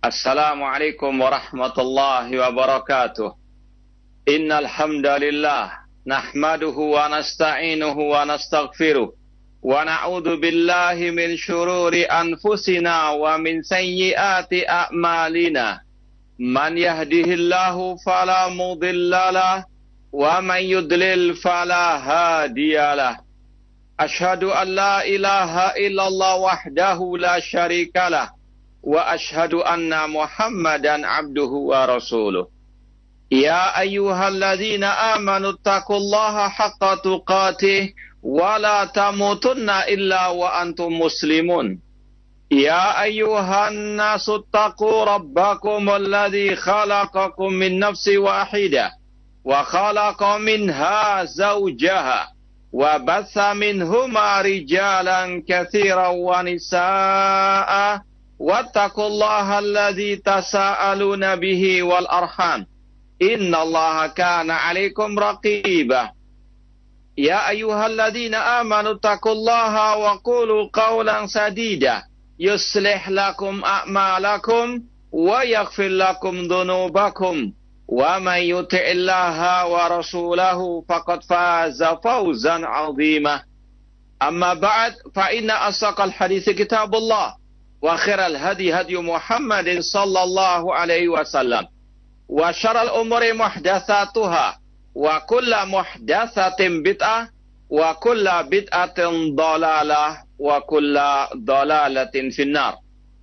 Assalamualaikum warahmatullahi wabarakatuh. Innal hamdalillah nahmaduhu wa nasta'inuhu wa nastaghfiruh wa na'udzu billahi min syururi anfusina wa min sayyiati a'malina. Man yahdihillahu fala mudhillalah wa man yudlil fala hadiyalah. Asyhadu an la ilaha illallah wahdahu la syarikalah wa asyhadu anna Muhammadan abduhu wa rasuluh. Ya ayyuhalladzina amanu taqullaha haqqa tuqatih wa la tamutunna illa wa antum muslimun. Ya ayyuhan nasu taqu rabbakum alladzi khalaqakum min nafsin wahidah wa khalaqa minha zawjaha wa batha minhuma rijalan katsiran wa nisaa'a wattaqullaha alladzi tasaaluna bihi wal arham innallaha kana 'alaikum raqiba. Ya ayyuhalladzina amanu taqullaha wa qulu qawlan sadida yuslih lakum a'malakum wa yaghfir lakum dhunubakum wa man yuti'illaha wa rasulahu faqad faza fawzan 'azima. Amma ba'd, fa inna asaqal hadithi kitabullah wa khairal hadi hadi Muhammadin sallallahu alaihi wasallam wa syarrul umuri muhdatsatuha wa kullu muhdatsatin bid'ah wa kullu bid'atin dhalalah wa kullu dhalalatin finnar.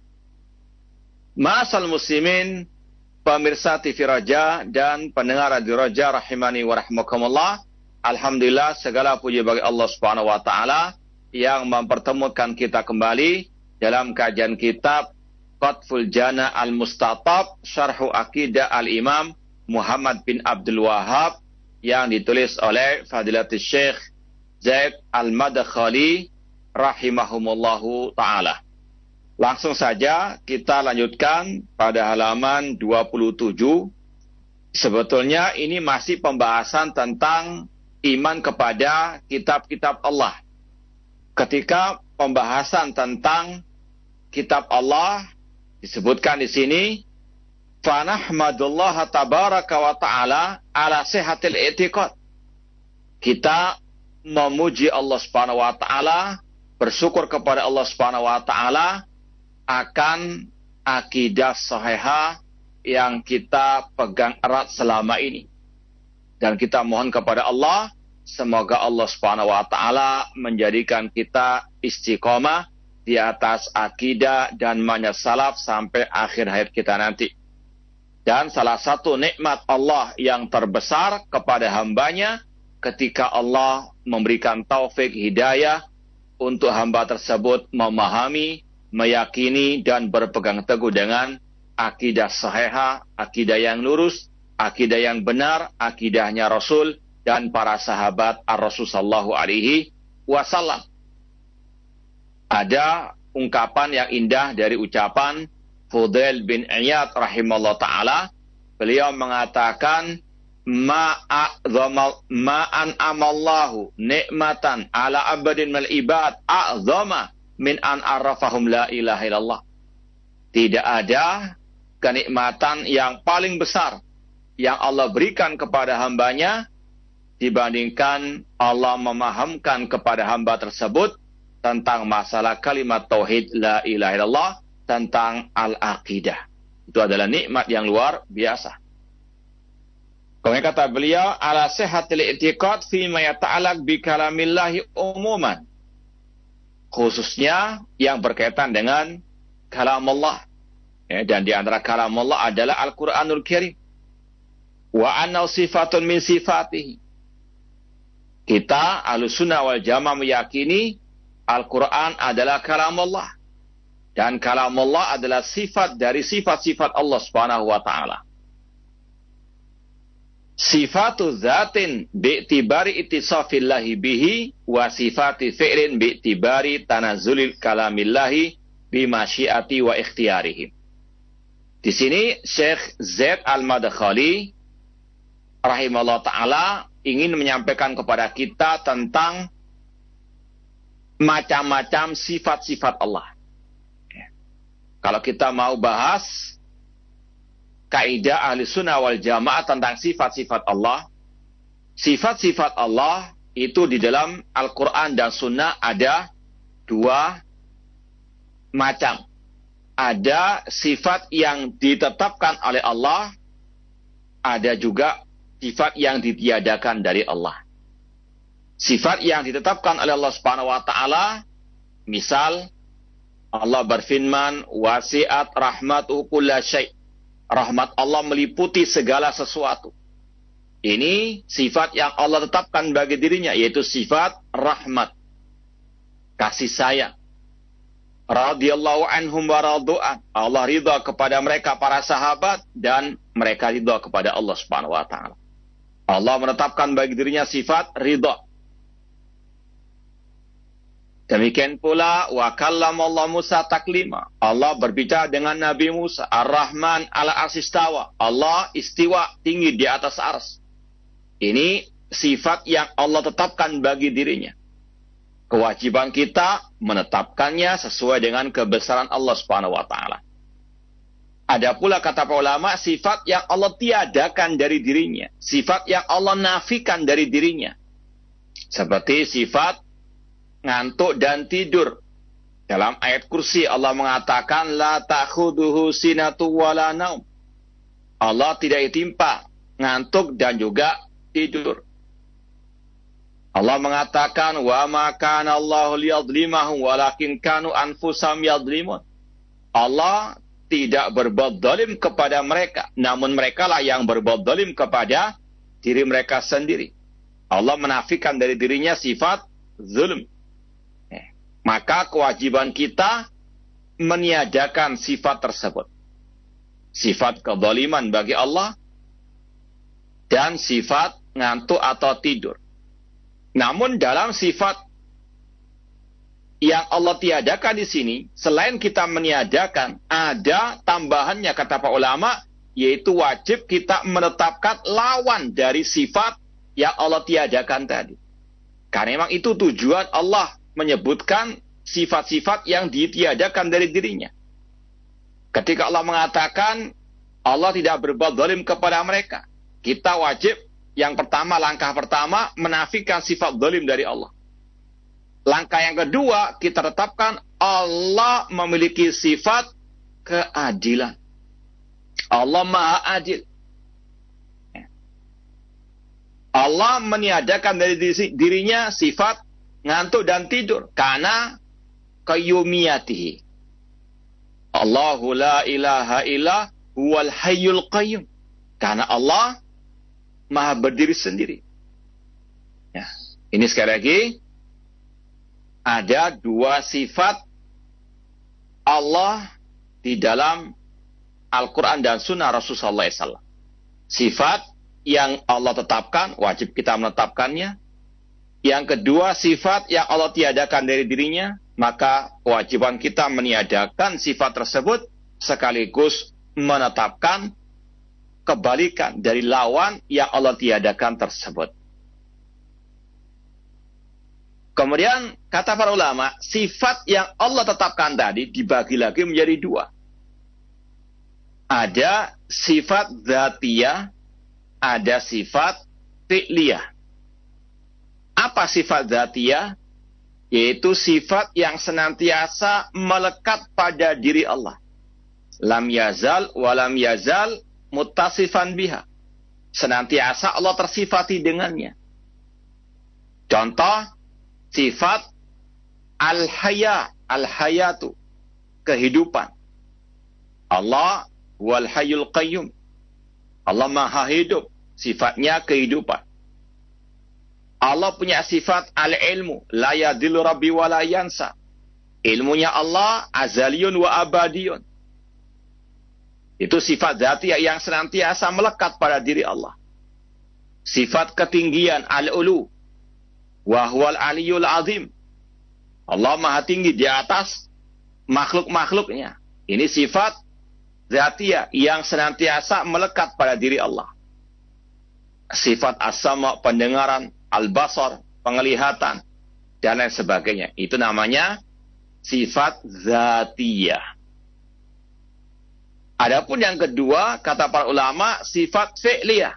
Ma'asal muslimin, pemirsa TV Raja dan pendengar Radio Raja rahimani wa rahmakumullah. Alhamdulillah, segala puji bagi Allah Subhanahu wa taala yang mempertemukan kita kembali dalam kajian kitab Qatful Jana Al-Mustatab Syarhu Aqidah Al-Imam Muhammad bin Abdul Wahhab yang ditulis oleh Fadilatul Syekh Zaid Al-Madkhali rahimahumullahu ta'ala. Langsung saja kita lanjutkan pada halaman 27. Sebetulnya ini masih pembahasan tentang iman kepada kitab-kitab Allah. Ketika pembahasan tentang kitab Allah disebutkan di sini, fa nahmadullah tabaraka wa ta'ala ala sihatil i'tiqad. Kita memuji Allah Subhanahu wa taala, bersyukur kepada Allah Subhanahu wa taala akan akidah sahihah yang kita pegang erat selama ini. Dan kita mohon kepada Allah, semoga Allah Subhanahu wa taala menjadikan kita istiqomah di atas akidah dan manhaj salaf sampai akhir hayat kita nanti. Dan salah satu nikmat Allah yang terbesar kepada hambanya ketika Allah memberikan taufik hidayah untuk hamba tersebut memahami, meyakini dan berpegang teguh dengan akidah sahihah, akidah yang lurus, akidah yang benar, akidahnya Rasul dan para sahabat Ar-Rasul sallallahu alaihi wasallam. Ada ungkapan yang indah dari ucapan Fudail bin Iyad rahimahullah ta'ala. Beliau mengatakan, ma'an amallahu ni'matan ala abadin mal ibad a'zama min an arrafahum la ilaha illallah. Tidak ada kenikmatan yang paling besar yang Allah berikan kepada hambanya dibandingkan Allah memahamkan kepada hamba tersebut tentang masalah kalimat tauhid la ilaha illallah, tentang al-aqidah. Itu adalah nikmat yang luar biasa. Kemudian kata beliau, ala sihatil i'tiqad fi ma yata'allaq bi kalamillahi umuman. Khususnya yang berkaitan dengan kalam Allah. Ya, dan di antara kalam Allah adalah Al-Quranul Karim. Wa anna sifatun min sifatihi. Kita Ahlussunnah wal Jamaah meyakini Al-Quran adalah kalam Allah. Dan kalam Allah adalah sifat dari sifat-sifat Allah Subhanahu wa ta'ala. Sifatu zatin bi'tibari ittisafillahi bihi wa sifati fi'lin bi'tibari tanazulil kalamillahi bimasyiati wa ikhtiyarihim. Di sini Syekh Zaid Al-Madkhali rahimahullah ta'ala ingin menyampaikan kepada kita tentang macam-macam sifat-sifat Allah. Kalau kita mau bahas kaidah ahli sunnah wal jamaah tentang sifat-sifat Allah. Sifat-sifat Allah itu di dalam Al-Quran dan Sunnah ada dua macam. Ada sifat yang ditetapkan oleh Allah, ada juga sifat yang ditiadakan dari Allah. Sifat yang ditetapkan oleh Allah Subhanahu wa taala, misal Allah berfirman, "Wasi'at rahmatuhu kulla syai'." Rahmat Allah meliputi segala sesuatu. Ini sifat yang Allah tetapkan bagi dirinya, yaitu sifat rahmat, kasih sayang. Radhiyallahu anhum wa radu'an. Allah ridha kepada mereka para sahabat dan mereka ridha kepada Allah Subhanahu wa taala. Allah menetapkan bagi dirinya sifat ridha. Demikian pula wa kallamallahu Musa taklima. Allah berbicara dengan Nabi Musa. Ar-Rahman ala arsistawa. Allah istiwa tinggi di atas ars. Ini sifat yang Allah tetapkan bagi dirinya. Kewajiban kita menetapkannya sesuai dengan kebesaran Allah Subhanahu wa taala. Ada pula kata para ulama sifat yang Allah tiadakan dari dirinya, sifat yang Allah nafikan dari dirinya. Seperti sifat ngantuk dan tidur. Dalam ayat kursi Allah mengatakan la ta'khuduhu sinatu wala naum. Allah tidak ditimpa ngantuk dan juga tidur. Allah mengatakan wa ma kana Allahu liyadhlimahum walakin kanu anfusahum yadhlimun. Allah tidak berbuat zalim kepada mereka, namun merekalah yang berbuat zalim kepada diri mereka sendiri. Allah menafikan dari dirinya sifat zulm. Maka kewajiban kita meniadakan sifat tersebut. Sifat kezaliman bagi Allah dan sifat ngantuk atau tidur. Namun dalam sifat yang Allah tiadakan di sini, selain kita meniadakan, ada tambahannya kata para ulama, yaitu wajib kita menetapkan lawan dari sifat yang Allah tiadakan tadi. Karena memang itu tujuan Allah menyebutkan sifat-sifat yang ditiadakan dari dirinya. Ketika Allah mengatakan Allah tidak berbuat zalim kepada mereka, kita wajib yang pertama, langkah pertama menafikan sifat zalim dari Allah. Langkah yang kedua, kita tetapkan Allah memiliki sifat keadilan. Allah Maha Adil. Allah meniadakan dari dirinya sifat ngantuk dan tidur karena qayyumiyatihi. Allahu la ilaha illa huwal hayyul qayyum. Karena Allah Maha berdiri sendiri. Ya. Ini sekali lagi ada dua sifat Allah di dalam Al-Quran dan Sunnah Rasulullah SAW. Sifat yang Allah tetapkan, wajib kita menetapkannya. Yang kedua, sifat yang Allah tiadakan dari dirinya, maka kewajiban kita meniadakan sifat tersebut sekaligus menetapkan kebalikan dari lawan yang Allah tiadakan tersebut. Kemudian kata para ulama, sifat yang Allah tetapkan tadi dibagi lagi menjadi dua. Ada sifat dzatiyah, ada sifat fi'liyah. Apa sifat dzatiyah? Yaitu sifat yang senantiasa melekat pada diri Allah. Lam yazal wa lam yazal muttasifan biha. Senantiasa Allah tersifati dengannya. Contoh, sifat al-haya, al-hayatu, kehidupan. Allah wal hayyul qayyum. Allah Maha hidup, sifatnya kehidupan. Allah punya sifat al-ilmu, la yadillu rabbi wa la yansa. Ilmunya Allah azaliyun wa abadiyun. Itu sifat dzatiyah yang senantiasa melekat pada diri Allah. Sifat ketinggian al-ulu, wa huwal aliyul azim. Allah Maha tinggi di atas makhluk-makhluknya. Ini sifat dzatiyah yang senantiasa melekat pada diri Allah. Sifat as-sama, pendengaran, al-basar, penglihatan, dan lain sebagainya. Itu namanya sifat dzatiyah. Adapun yang kedua, kata para ulama, sifat fi'liyah.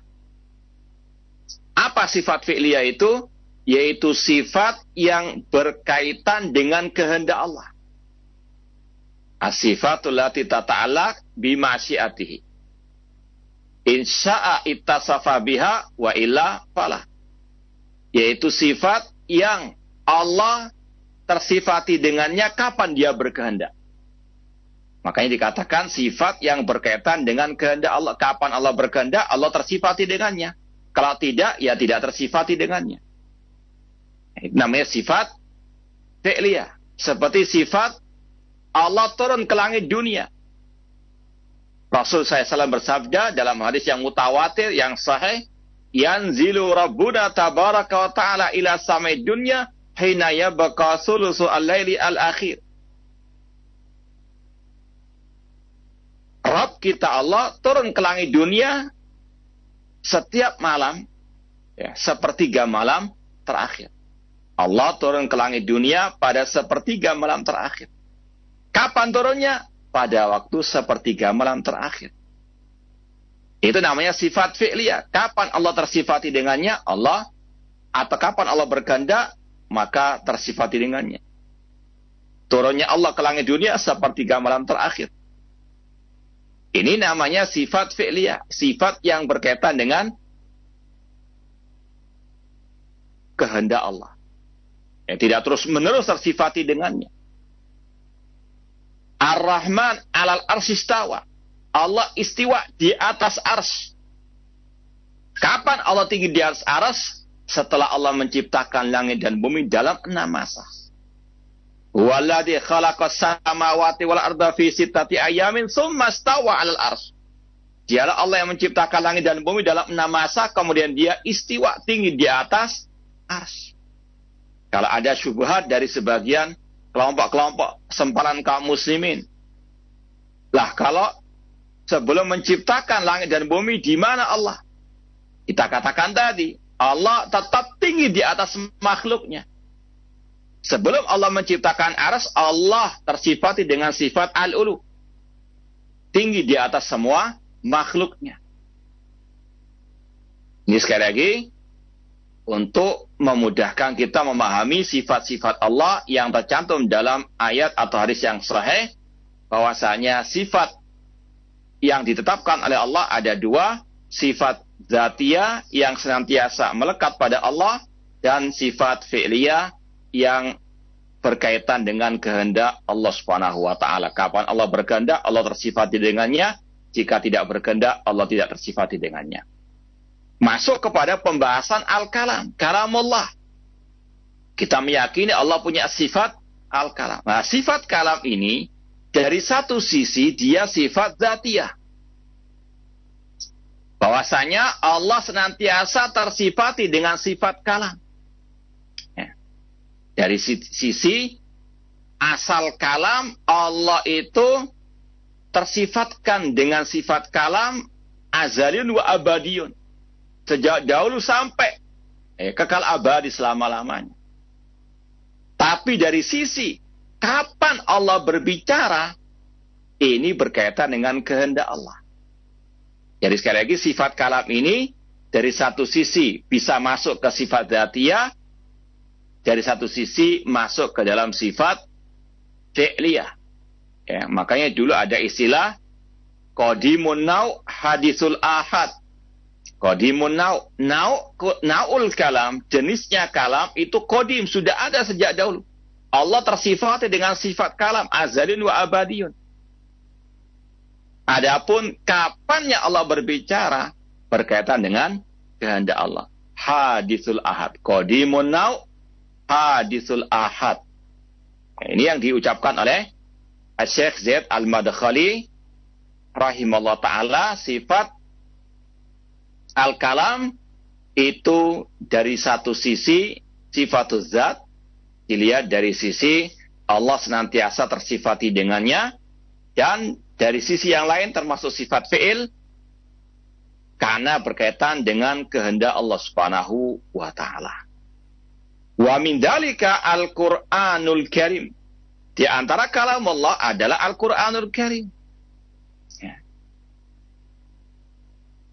Apa sifat fi'liyah itu? Yaitu sifat yang berkaitan dengan kehendak Allah. As-sifatul lati tata'allaq bimasyiatihi. Insya'a ittasafa biha wa illa falah. Yaitu sifat yang Allah tersifati dengannya kapan dia berkehendak. Makanya dikatakan sifat yang berkaitan dengan kehendak Allah. Kapan Allah berkehendak, Allah tersifati dengannya. Kalau tidak, ya tidak tersifati dengannya. Itu namanya sifat fi'liyah. Seperti sifat Allah turun ke langit dunia. Rasul SAW bersabda dalam hadis yang mutawatir, yang sahih, yanzilu rabbuna tabaraka wa ta'ala ila samai dunya hina yabqa sulusu al-laili al-akhir. Rabb kita Allah turun ke langit dunia setiap malam, ya, sepertiga malam terakhir. Allah turun ke langit dunia pada sepertiga malam terakhir. Kapan turunnya? Pada waktu sepertiga malam terakhir. Itu namanya sifat fi'liyah. Kapan Allah tersifati dengannya? Allah. Atau kapan Allah berkehendak? Maka tersifati dengannya. Turunnya Allah ke langit dunia sepertiga malam terakhir. Ini namanya sifat fi'liyah. Sifat yang berkaitan dengan kehendak Allah. Yang tidak terus-menerus tersifati dengannya. Ar-Rahman alal arsistawa. Allah istiwa di atas ars. Kapan Allah tinggi di atas ars? Setelah Allah menciptakan langit dan bumi dalam 6 masa. Walladzi khalaqas samawati wal arda fi sittati ayamin tsumma stawa 'alal ars. Dialah Allah yang menciptakan langit dan bumi dalam 6 masa, kemudian dia istiwa tinggi di atas ars. Kalau ada syubhat dari sebagian kelompok-kelompok sempalan kaum muslimin. Lah kalau sebelum menciptakan langit dan bumi, di mana Allah? Kita katakan tadi, Allah tetap tinggi di atas makhluknya. Sebelum Allah menciptakan arsy, Allah tersifati dengan sifat al-ulu. Tinggi di atas semua makhluknya. Ini sekali lagi, untuk memudahkan kita memahami sifat-sifat Allah yang tercantum dalam ayat atau hadis yang sahih, bahwasanya sifat yang ditetapkan oleh Allah ada 2, sifat dzatiyah yang senantiasa melekat pada Allah, dan sifat fi'liyah yang berkaitan dengan kehendak Allah Subhanahu wa taala. Kapan Allah berkehendak, Allah tersifati dengannya. Jika tidak berkehendak, Allah tidak tersifati dengannya. Masuk kepada pembahasan al-kalam, kalamullah. Kita meyakini Allah punya sifat al-kalam. Nah, sifat kalam ini dari satu sisi dia sifat dzatiyah. Bahwasanya Allah senantiasa tersifati dengan sifat kalam. Ya. Dari sisi asal kalam, Allah itu tersifatkan dengan sifat kalam azaliyun wa abadiyun. Sejak dahulu sampai kekal abadi selama-lamanya. Tapi dari sisi kapan Allah berbicara, ini berkaitan dengan kehendak Allah. Jadi sekali lagi sifat kalam ini dari satu sisi bisa masuk ke sifat dzatiyah, dari satu sisi masuk ke dalam sifat fi'liyah. Ya, makanya dulu ada istilah qadimun nau' hadisul ahad. Qadimun na'ul kalam, jenisnya kalam itu qadim, sudah ada sejak dahulu. Allah tersifati dengan sifat kalam azalin wa abadiyun. Adapun kapannya Allah berbicara berkaitan dengan kehendak Allah. Hadisul ahad. Qadimun hadisul ahad. Ini yang diucapkan oleh Syekh Zaid Al-Madkhali rahimahullah ta'ala. Sifat al-kalam itu dari satu sisi sifatuz zat, dilihat dari sisi Allah senantiasa tersifati dengannya, dan dari sisi yang lain termasuk sifat fi'il karena berkaitan dengan kehendak Allah Subhanahu wa taala. Wa min dalika al-Qur'anul Karim. Di antara kalam Allah adalah Al-Qur'anul Karim. Ya.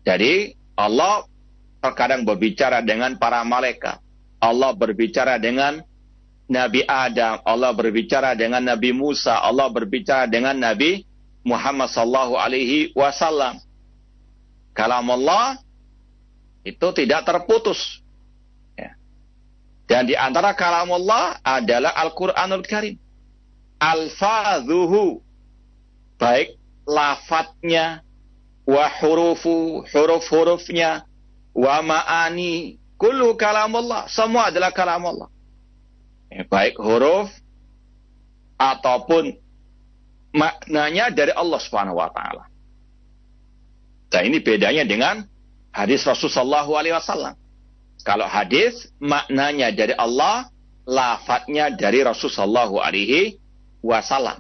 Jadi Allah terkadang berbicara dengan para malaikat. Allah berbicara dengan Nabi Adam. Allah berbicara dengan Nabi Musa. Allah berbicara dengan Nabi Muhammad sallallahu alaihi wasallam. Kalam Allah itu tidak terputus. Ya. Dan di antara kalam Allah adalah Al-Quranul Karim. Alfadhuhu, baik lafadznya, wa hurufu, huruf-hurufnya, wa ma'ani, kullu kalam Allah, semua adalah kalam Allah. Ya, baik huruf ataupun maknanya dari Allah Subhanahu wa taala. Dan ini bedanya dengan hadis Rasulullah SAW. Kalau hadis maknanya dari Allah, lafadznya dari Rasulullah SAW.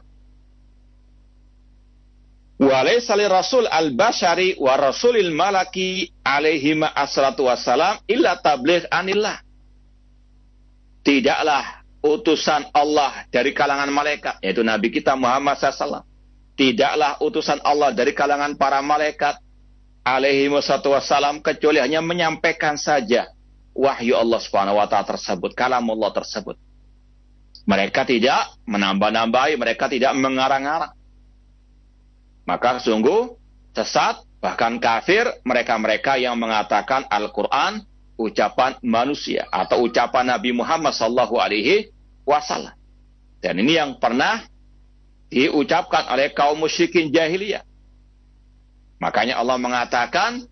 Walaysa lirasul al-bashari wa rasulil malaki alaihi ma'asratu wassalam illa tabligh anillah. Tidaklah utusan Allah dari kalangan malaikat, yaitu Nabi kita Muhammad SAW. Tidaklah utusan Allah dari kalangan para malaikat alaihi wassalam kecuali hanya menyampaikan saja wahyu Allah Subhanahu wa taala tersebut, kalam Allah tersebut. Mereka tidak menambah-nambahi, mereka tidak mengarang-arang. Maka sungguh sesat, bahkan kafir mereka-mereka yang mengatakan Al-Quran ucapan manusia atau ucapan Nabi Muhammad sallallahu alaihi wasallam. Dan ini yang pernah diucapkan oleh kaum musyrikin jahiliyah. Makanya Allah mengatakan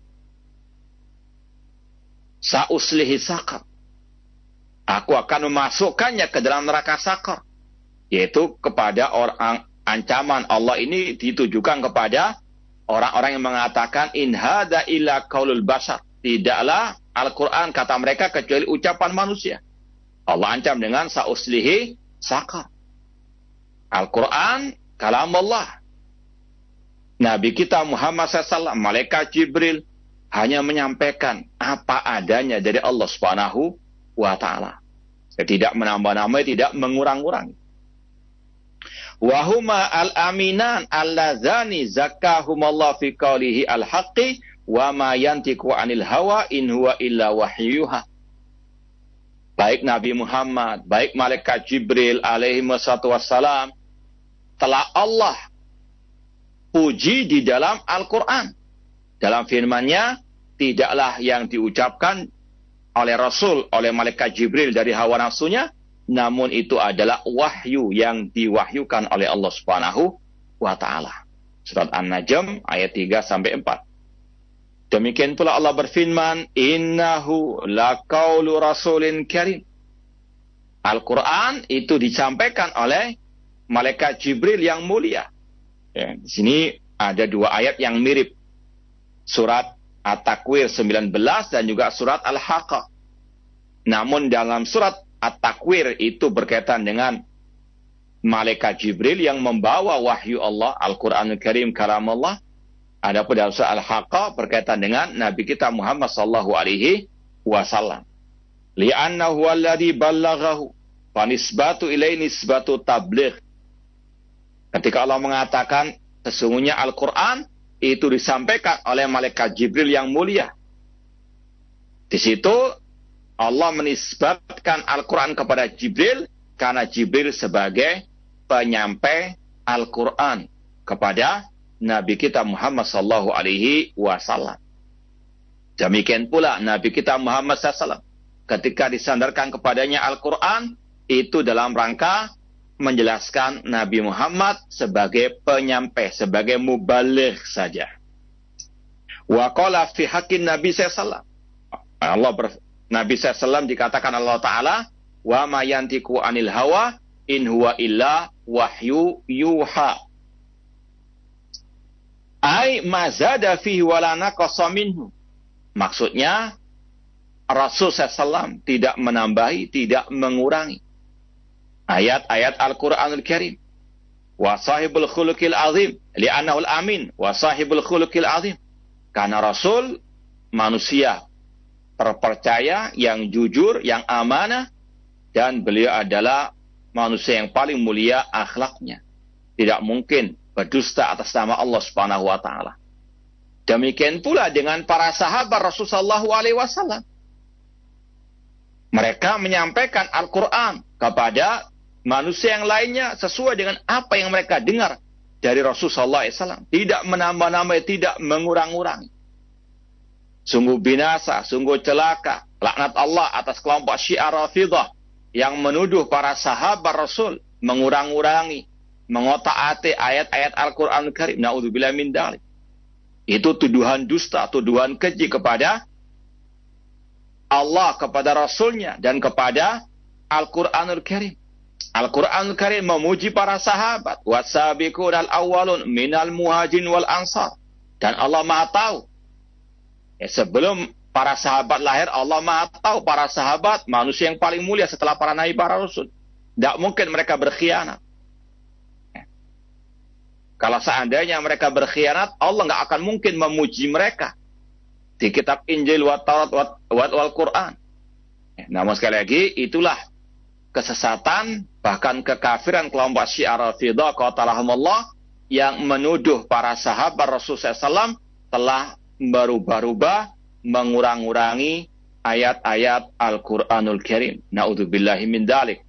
sa'uslihi saqar. Aku akan memasukkannya ke dalam neraka sakar. Yaitu kepada orang, ancaman Allah ini ditujukan kepada orang-orang yang mengatakan in hadza illa qaulul bashar. Tidaklah Al-Quran kata mereka kecuali ucapan manusia. Allah ancam dengan sa'uslihi saqar. Al-Quran kalam Allah. Nabi kita Muhammad SAW, malaikat Jibril hanya menyampaikan apa adanya dari Allah Subhanahu wa ta'ala. Tidak menambah-nambahi, tidak mengurang-urangi. Wahuma al-aminan alladzani zakkahumallahu fi qawlihi al-haqqi wa ma yantiqu anil hawa in huwa illa wahyuha. Baik Nabi Muhammad, baik malaikat Jibril alaihi wassalam telah Allah puji di dalam Al-Quran. Dalam firman-Nya, tidaklah yang diucapkan oleh Rasul, oleh malaikat Jibril dari hawa nafsunya, namun itu adalah wahyu yang diwahyukan oleh Allah Subhanahu wa ta'ala. Surat An-Najm ayat 3-4. Demikian pula Allah berfirman, innahu laqaulu rasulin karim. Al-Quran itu disampaikan oleh malaikat Jibril yang mulia. Ya, di sini ada dua ayat yang mirip. Surat At-Takwir 19 dan juga surat Al-Haqqah. Namun dalam surat At-Takwir itu berkaitan dengan malaikat Jibril yang membawa wahyu Allah, Al-Quranul Karim, kalam Allah. Adapun dalam surat Al-Haqqah berkaitan dengan Nabi kita Muhammad sallallahu alaihi wasallam. Li'annahu alladhi ballaghahu fa nisbatu ilaihi nisbatu tabligh. Ketika Allah mengatakan sesungguhnya Al-Quran itu disampaikan oleh malaikat Jibril yang mulia. Di situ Allah menisbatkan Al-Quran kepada Jibril karena Jibril sebagai penyampai Al-Quran kepada Nabi kita Muhammad sallallahu alaihi wasallam. Demikian pula Nabi kita Muhammad SAW ketika disandarkan kepadanya Al-Quran itu dalam rangka menjelaskan Nabi Muhammad sebagai penyampai, sebagai mubaligh saja. Wa qala fi haqqin Nabi sallallahu Nabi sallallahu dikatakan Allah Ta'ala, wa ma yantiqu anil hawa in huwa illa wahyu yuha. Ai mazada fihi wala naqasa minhu. Maksudnya Rasul sallallahu tidak menambahi, tidak mengurangi ayat-ayat Al-Quranul Karim. Wa sahibul khuluqil azim li'annahu al-amin wa sahibul khuluqil azim. Karena Rasul manusia terpercaya, yang jujur, yang amanah, dan beliau adalah manusia yang paling mulia akhlaknya. Tidak mungkin berdusta atas nama Allah Subhanahu wa taala. Demikian pula dengan para sahabat Rasulullah SAW. Mereka menyampaikan Al-Quran kepada manusia yang lainnya sesuai dengan apa yang mereka dengar dari Rasulullah SAW. Tidak menambah-nambah, tidak mengurang-urangi. Sungguh binasa, sungguh celaka, laknat Allah atas kelompok Syiah Rafidah yang menuduh para sahabat Rasul mengurang-urangi, mengotak-atik ayat-ayat Al-Quran Karim. Na'udzubillah min dzalik. Itu tuduhan dusta, tuduhan keji kepada Allah, kepada Rasulnya, dan kepada Al-Quranul Karim. Al-Quranul Karim memuji para sahabat. Wasabiqunal awwalun minal muhajirin wal ansar. Dan Allah Maha tahu. Sebelum para sahabat lahir, Allah Maha tahu para sahabat manusia yang paling mulia setelah para nabi, para rasul. Tidak mungkin mereka berkhianat. Kalau seandainya mereka berkhianat, Allah nggak akan mungkin memuji mereka di kitab Injil, Taurat, wal Quran. Namun sekali lagi, itulah kesesatan, bahkan kekafiran kelompok Syiah Rafidah qatalahumullah yang menuduh para sahabat Rasulullah SAW telah berubah-ubah, mengurang-urangi ayat-ayat Al-Quranul Karim. Na'udzubillahi min dzalik.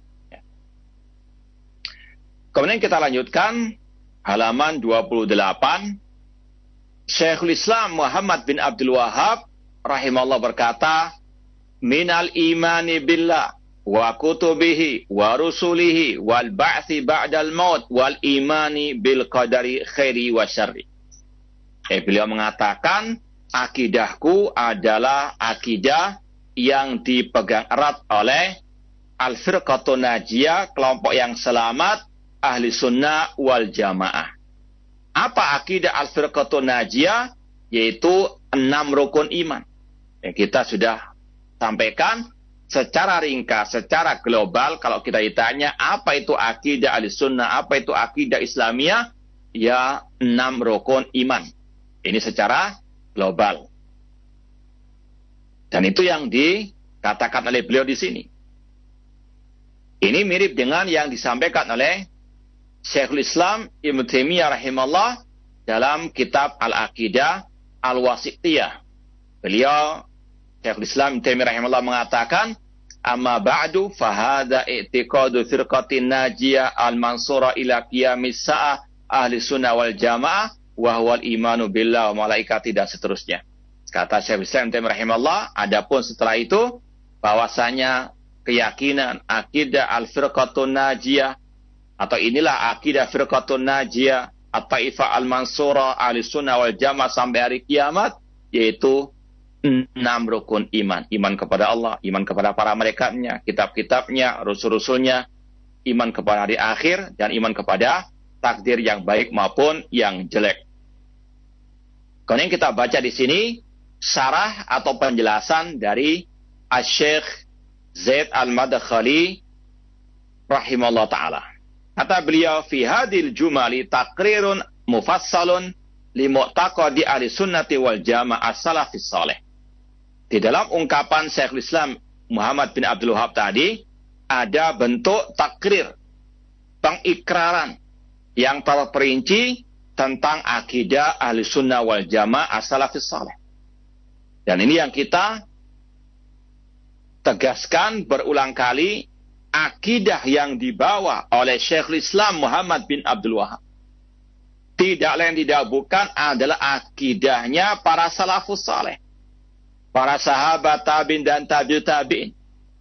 Kemudian kita lanjutkan halaman 28. Syekhul Islam Muhammad bin Abdul Wahhab rahimahullah berkata, minal imani billah wa kutubihi wa rusulihi wal ba'thi ba'dal maut wal imani bil qadari khairi wa syarri. Beliau mengatakan, akidahku adalah akidah yang dipegang erat oleh Al-Firqatun Najiyah, kelompok yang selamat, Ahli Sunnah wal Jamaah. Apa akidah Al-Firqatun Najiyah? Yaitu 6 rukun iman. Kita sudah sampaikan secara ringkas, secara global. Kalau kita ditanya apa itu akidah Ahli Sunnah, apa itu akidah Islamiyah, ya 6 rukun iman. Ini secara global. Dan itu yang dikatakan oleh beliau di sini. Ini mirip dengan yang disampaikan oleh Syekhul Islam Ibnu Taimiyah rahimahullah dalam kitab Al-Aqidah Al-Wasithiyah. Beliau, Syekhul Islam Ibnu Taimiyah rahimahullah mengatakan, amma ba'du fahada i'tiqadu firqatin najiyah al-mansura ila qiyamis sa'ah ahli sunnah wal jamaah wa huwal imanu billah wa malaikati, dan seterusnya. Kata Syekhul Islam Ibnu Taimiyah rahimahullah, adapun setelah itu bahwasanya keyakinan akidah al-firqatun najiyah, atau inilah akidah firqatun najiyah at-taifah al-mansura ahli sunnah wal jamaah sampai hari kiamat, yaitu 6 rukun iman. Iman kepada Allah, iman kepada para malaikatnya, kitab-kitabnya, rasul-rasulnya, iman kepada hari akhir, dan iman kepada takdir yang baik maupun yang jelek. Kemudian kita baca di sini syarah atau penjelasan dari Asy-Syaikh Zaid Al-Madkhali rahimahullah ta'ala. Kata beliau, fi hadil jumali taqrirun mufassalun li mu'taqadi ahli sunnati wal jamaah salafis salih. Di dalam ungkapan Syekhul Islam Muhammad bin Abdul Wahhab tadi, ada bentuk takrir, pengikraran yang terperinci tentang akidah ahli sunnah wal jamaah salafis salih. Dan ini yang kita tegaskan berulang kali, akidah yang dibawa oleh Syekhul Islam Muhammad bin Abdul Wahhab tidak lain tidak bukan adalah akidahnya para salafus saleh, para sahabat tabi'in dan tabi'ut tabi'in.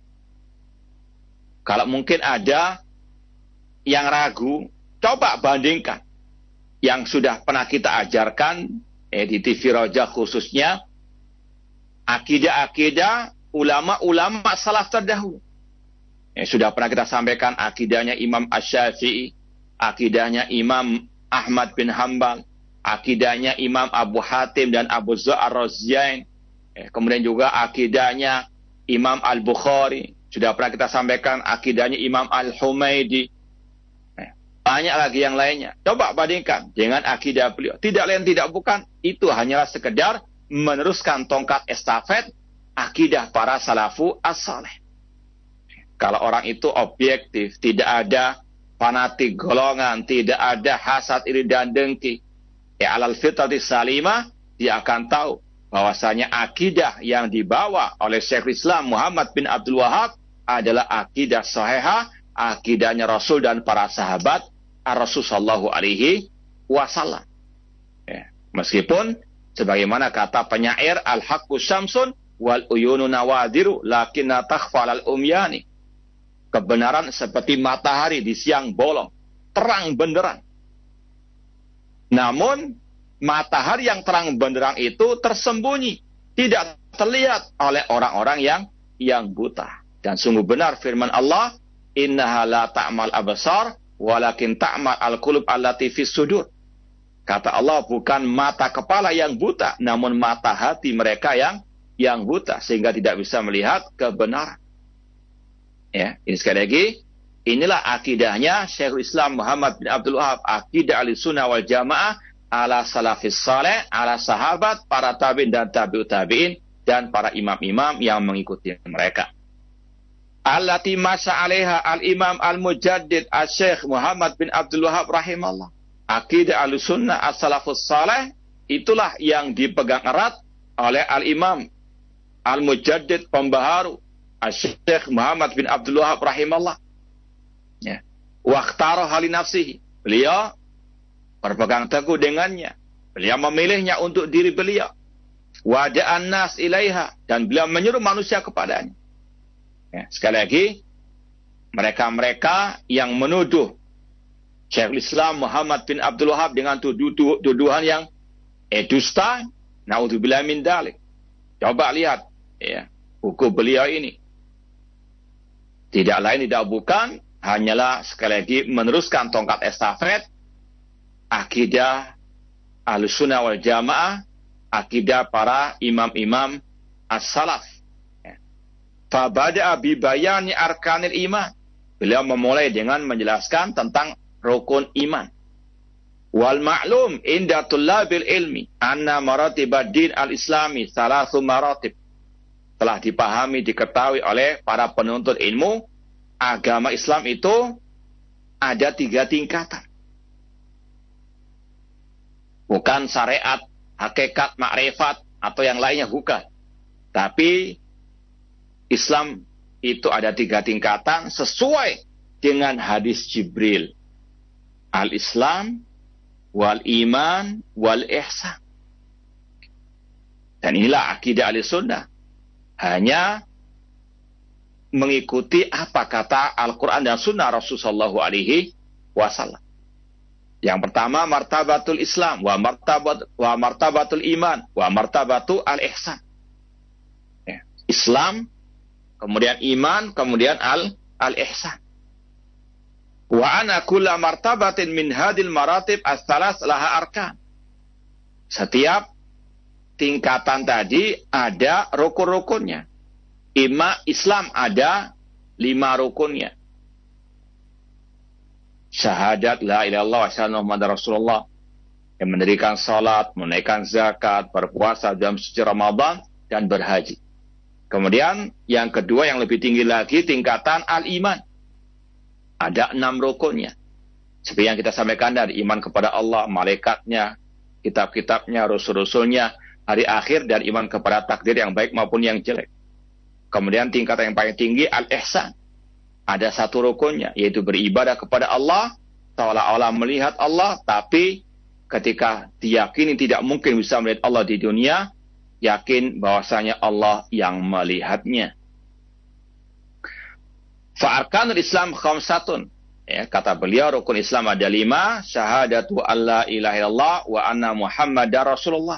Kalau mungkin ada yang ragu, coba bandingkan yang sudah pernah kita ajarkan di TV Roja khususnya, akidah-akidah ulama-ulama salaf terdahulu. Sudah pernah kita sampaikan akidahnya Imam Asy-Syafi'i, akidahnya Imam Ahmad bin Hanbal, akidahnya Imam Abu Hatim dan Abu Zur Ar-Raziyain, kemudian juga akidahnya Imam Al-Bukhari, sudah pernah kita sampaikan akidahnya Imam Al-Humaidi, banyak lagi yang lainnya. Coba bandingkan dengan akidah beliau. Tidak lain tidak bukan, itu hanyalah sekedar meneruskan tongkat estafet akidah para salafu as-saleh. Kalau orang itu objektif, tidak ada fanatik golongan, tidak ada hasad iri dan dengki, alal fitrati salimah, dia akan tahu bahwasanya akidah yang dibawa oleh Syekhul Islam Muhammad bin Abdul Wahab adalah akidah sahihah, akidahnya Rasul dan para sahabat Rasul sallallahu alaihi wasallam. Ya. Meskipun sebagaimana kata penyair, al-haqqu syamsun wal uyunu nawadiru lakinna takhfal al-umyani. Kebenaran seperti matahari di siang bolong, terang benderang. Namun matahari yang terang benderang itu tersembunyi, tidak terlihat oleh orang-orang yang buta. Dan sungguh benar firman Allah, innaha la ta'mal absar walakin ta'mal al-qulub allati fis sudur. Kata Allah, bukan mata kepala yang buta, namun mata hati mereka yang buta sehingga tidak bisa melihat kebenaran. Ya, ini sekali lagi, inilah akidahnya Syekhul Islam Muhammad bin Abdul Wahab, akidah Ahlussunnah wal Jamaah ala salafis saleh, ala sahabat, para tabi'in dan tabi'ut tabi'in dan para imam-imam yang mengikuti mereka. Allati masa 'alaiha al-Imam al-Mujaddid Asy-Syaikh Muhammad bin Abdul Wahab rahimallah. Akidah Ahlussunnah as-salafus saleh itulah yang dipegang erat oleh al-Imam al-Mujaddid pembaharu Asy-Syaikh Muhammad bin Abdul Wahab rahimallah. Ya. Waqtara hali nafsihi. Beliau berpegang teguh dengannya. Beliau memilihnya untuk diri beliau. Wada'an nas ilaiha, dan beliau menyuruh manusia kepadanya. Ya, sekali lagi, mereka-mereka yang menuduh Syekhul Islam Muhammad bin Abdul Wahab dengan tuduhan yang dusta, naudzubillah min dzalik. Coba lihat ya, buku beliau ini. Tidak lain tidak bukan hanyalah sekali lagi meneruskan tongkat estafet akidah Ahlussunnah wal Jamaah, akidah para imam-imam as-salaf. Fabada'a bi bayani arkanil iman. Beliau memulai dengan menjelaskan tentang rukun iman. Wal ma'lum inda tullabil ilmi anna maratibad din al-islami salasu maratib. Telah dipahami, diketahui oleh para penuntut ilmu, agama Islam itu ada 3 tingkatan. Bukan syariat, hakikat, makrifat, atau yang lainnya, bukan. Tapi Islam itu ada 3 tingkatan sesuai dengan hadis Jibril. Al-Islam, wal-iman, wal-ihsan. Dan inilah akidah Ahlussunnah. Hanya mengikuti apa kata Al-Quran dan Sunnah Rasulullah SAW. Yang pertama, martabatul Islam, wa martabatul iman, wa martabatu al-ihsan. Ya. Islam, kemudian iman, kemudian al-ihsan. Wa ana kulla martabatin min hadil maratib as-salas laha arkan. Setiap tingkatan tadi ada rukun-rukunnya. Islam ada 5 rukunnya. Syahadat la ilaha illallah wa syahadu Muhammadar Rasulullah, yang mendirikan salat, menunaikan zakat, berpuasa dalam suci Ramadan, dan berhaji. Kemudian yang kedua yang lebih tinggi lagi tingkatan al-iman. Ada 6 rukunnya. Seperti yang kita sampaikan dari iman kepada Allah, malaikatnya, kitab-kitabnya, rasul-rasulnya, hari akhir, dan iman kepada takdir yang baik maupun yang jelek. Kemudian tingkatan yang paling tinggi al-ihsan. Ada 1 rukunnya, yaitu beribadah kepada Allah, seolah-olah melihat Allah, tapi ketika diyakini tidak mungkin bisa melihat Allah di dunia, yakin bahwasanya Allah yang melihatnya. Fa'arkanul Islam khamsatun. Ya, kata beliau, rukun Islam ada 5, syahadatu alla ilaha illallah wa anna Muhammadar Rasulullah.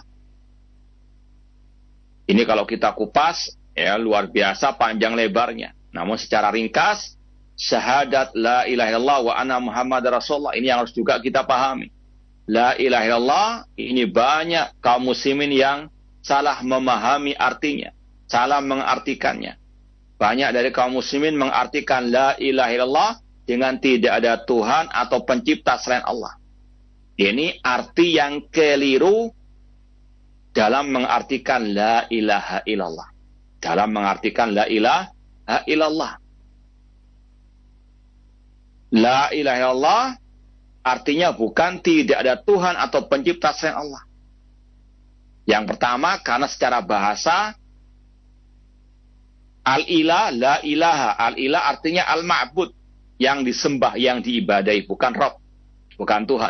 Ini kalau kita kupas, ya luar biasa panjang lebarnya. Namun secara ringkas, syahadat la ilaha illallah wa anna Muhammadar Rasulullah, ini yang harus juga kita pahami. La ilaha illallah, ini banyak kaum muslimin yang salah memahami artinya, salah mengartikannya. Banyak dari kaum muslimin mengartikan la ilaha illallah dengan tidak ada Tuhan atau pencipta selain Allah. Ini arti yang keliru dalam mengartikan la ilaha illallah. Dalam mengartikan la ilaha illallah. La ilaha illallah artinya bukan tidak ada Tuhan atau pencipta selain Allah. Yang pertama, karena secara bahasa al-ilah, la ilaha. Al-ilah artinya al-ma'bud, yang disembah, yang diibadahi, bukan Rabb, bukan Tuhan.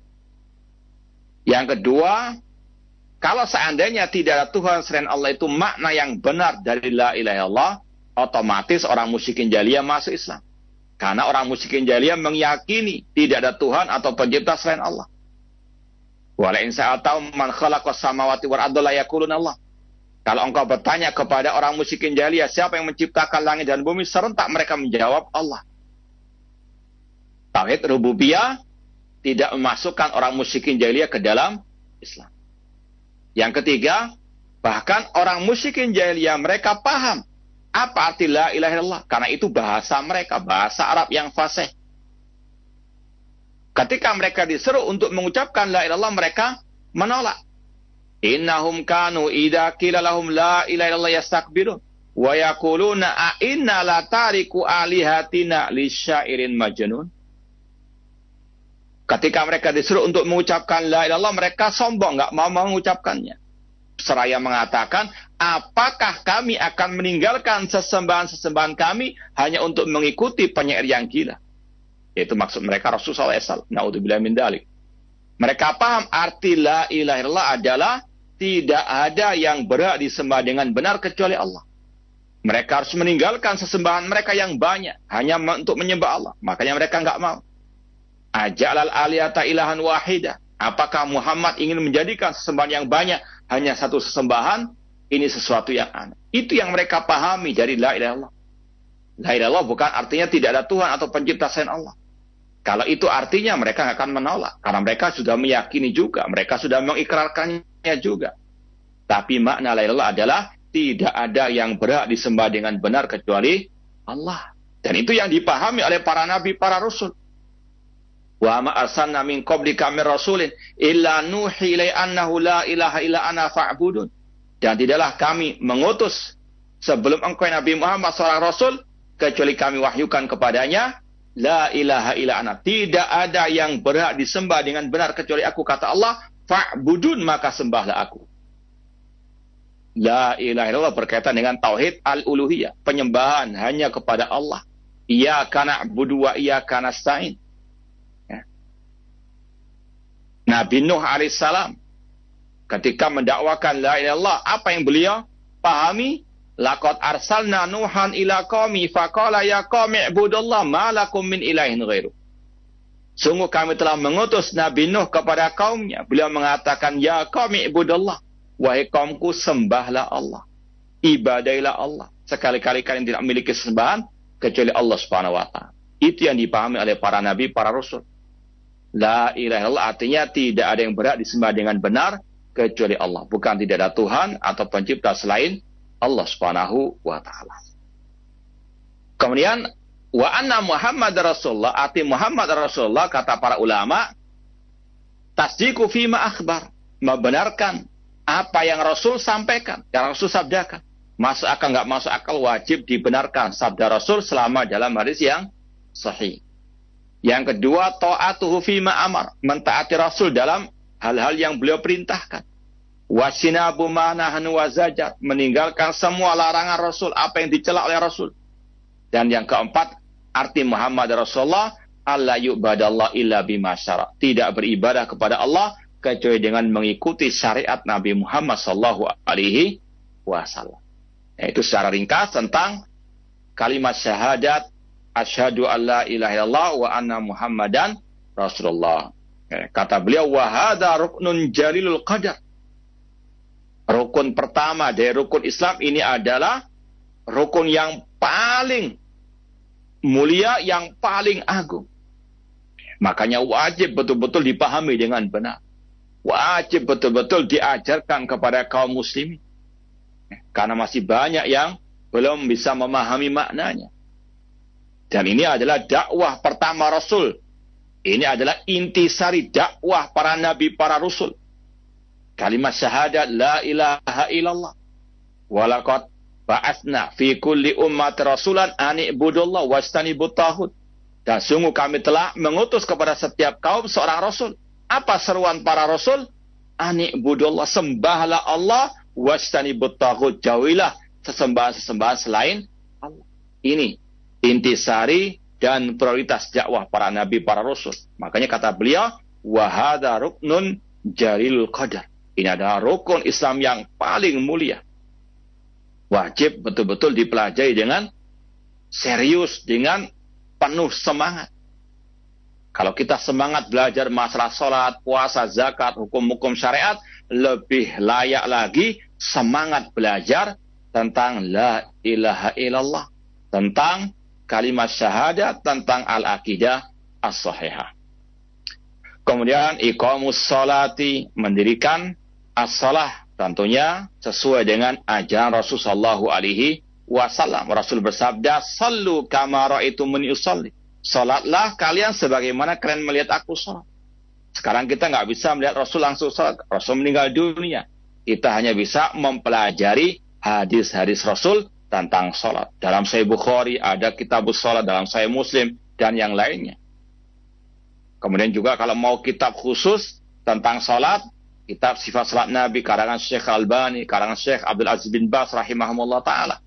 Yang kedua, kalau seandainya tidak ada Tuhan selain Allah, itu makna yang benar dari la ilaha illallah, otomatis orang musyrikin jahiliyah masuk Islam. Karena orang musyrikin jahiliyah meyakini tidak ada Tuhan atau pencipta selain Allah. Wa la in sa'altahum man khalaqas samawati wal arda la yaquluna Allah. Kalau engkau bertanya kepada orang musyrikin jahiliyah, siapa yang menciptakan langit dan bumi, serentak mereka menjawab Allah. Tauhid rububiyah tidak memasukkan orang musyrikin jahiliyah ke dalam Islam. Yang ketiga, bahkan orang musyrikin jahiliyah mereka paham apa arti la ilaha illallah, karena itu bahasa mereka, bahasa Arab yang fasih. Ketika mereka disuruh untuk mengucapkan la ilaha illallah, mereka menolak. Innahum kanu idza qila lahum la ilaha illallah yastakbirun wa yaquluna a inna la tariku alihatina lisyairin majnun. Ketika mereka disuruh untuk mengucapkan la ilaha illallah, mereka sombong, enggak mau mengucapkannya. Seraya mengatakan, apakah kami akan meninggalkan sesembahan-sesembahan kami hanya untuk mengikuti penyair yang gila? Itu maksud mereka Rasulullah SAW. Na'udzubillah min dzalik. Mereka paham arti la ilaha illallah adalah tidak ada yang berhak disembah dengan benar kecuali Allah. Mereka harus meninggalkan sesembahan mereka yang banyak hanya untuk menyembah Allah. Makanya mereka enggak mau. Ajalal aliyata ilahan wahidah. Apakah Muhammad ingin menjadikan sesembahan yang banyak hanya satu sesembahan? Ini sesuatu yang aneh. Itu yang mereka pahami dari la ilaha illallah. La ilaha illallah bukan artinya tidak ada Tuhan atau pencipta selain Allah. Kalau itu artinya mereka akan menolak. Karena mereka sudah meyakini juga. Mereka sudah mengikrarkannya juga. Tapi makna la ilaha illallah adalah tidak ada yang berhak disembah dengan benar kecuali Allah. Dan itu yang dipahami oleh para nabi, para rasul. Wa ma arsalna min qablika min rasulin illa nuhi ilai annahu la ilaha illa ana fa'budun. Dan tidaklah kami mengutus sebelum engkau Nabi Muhammad seorang rasul kecuali kami wahyukan kepadanya la ilaha illa ana. Tidak ada yang berhak disembah dengan benar kecuali aku, kata Allah, fa'budun, maka sembahlah aku. La ilaha illallah berkaitan dengan tauhid al-uluhiyah, penyembahan hanya kepada Allah. Iyyaka na'budu wa iyyaka nasta'in. Nabi Nuh alaihissalam ketika mendakwakan la ilaha illallah, apa yang beliau pahami? Laqad arsalna Nuhan ila qaumi faqala ya qaumi ibudallah ma lakum min ilahin ghairu. Sungguh kami telah mengutus Nabi Nuh kepada kaumnya. Beliau mengatakan, ya qaumi ibudallah, wahai kaumku sembahlah Allah, ibadailah Allah. Sekali-kali kalian tidak memiliki sembahan kecuali Allah Subhanahu wa taala. Itu yang dipahami oleh para nabi, para rasul. La ilaha illallah artinya tidak ada yang berhak disembah dengan benar kecuali Allah. Bukan tidak ada Tuhan atau pencipta selain Allah Subhanahu wa taala. Kemudian wa anna Muhammad Rasulullah, arti Muhammad Rasulullah kata para ulama, tasdiqu fima akhbar, membenarkan apa yang Rasul sampaikan, yang Rasul sabdakan. Masuk akal enggak masuk akal, wajib dibenarkan sabda Rasul selama dalam hadis yang sahih. Yang kedua, ta'atuhu fima amar, mentaati Rasul dalam hal-hal yang beliau perintahkan. Wasinabu ma nahanu wa zajar, meninggalkan semua larangan Rasul, apa yang dicela oleh Rasul. Dan yang keempat, arti Muhammad Rasulullah, alla yu'badallah illa bima syara', tidak beribadah kepada Allah kecuali dengan mengikuti syariat Nabi Muhammad sallallahu alaihi wasallam. Itu secara ringkas tentang kalimat syahadat asyhadu alla ilaha illallah wa anna Muhammadan Rasulullah. Kata beliau, wa hadza ruknun jalilul qadar. Rukun pertama dari rukun Islam ini adalah rukun yang paling mulia, yang paling agung. Makanya wajib betul-betul dipahami dengan benar. Wajib betul-betul diajarkan kepada kaum muslimin. Karena masih banyak yang belum bisa memahami maknanya. Dan ini adalah dakwah pertama Rasul. Ini adalah intisari dakwah para nabi, para rasul. Kalimat syahadat la ilaha illallah. Walaqad ba'atsna fi kulli ummati rasulan an ibudullah wastanibut taghut. Dan sungguh kami telah mengutus kepada setiap kaum seorang rasul. Apa seruan para rasul? Ani'budullah, sembahlah Allah, wastanibut taghut, jauhilah sesembahan-sesembahan selain Allah. Ini intisari dan prioritas dakwah para nabi, para rasul. Makanya kata beliau, wa hadza ruknun jalilul qadar. Ini adalah rukun Islam yang paling mulia. Wajib betul-betul dipelajari dengan serius, dengan penuh semangat. Kalau kita semangat belajar masalah sholat, puasa, zakat, hukum-hukum syariat, lebih layak lagi semangat belajar tentang la ilaha illallah, tentang kalimat syahadat, tentang al-aqidah as-sahihah. Kemudian iqamus sholati, mendirikan as-shalah, tentunya sesuai dengan ajaran Rasul sallallahu alaihi wasallam. Rasul bersabda, "Shallu kama ra'aitumuni usolli." Salatlah kalian sebagaimana kalian melihat aku salat. Sekarang kita nggak bisa melihat Rasul langsung salat. Rasul meninggal dunia. Kita hanya bisa mempelajari hadis-hadis Rasul tentang salat. Dalam Sahih Bukhari ada kitabus salat, dalam Sahih Muslim dan yang lainnya. Kemudian juga kalau mau kitab khusus tentang salat, kitab Sifat Salat Nabi karangan Syekh Albani, karangan Syekh Abdul Aziz bin Baz rahimahumullah taala.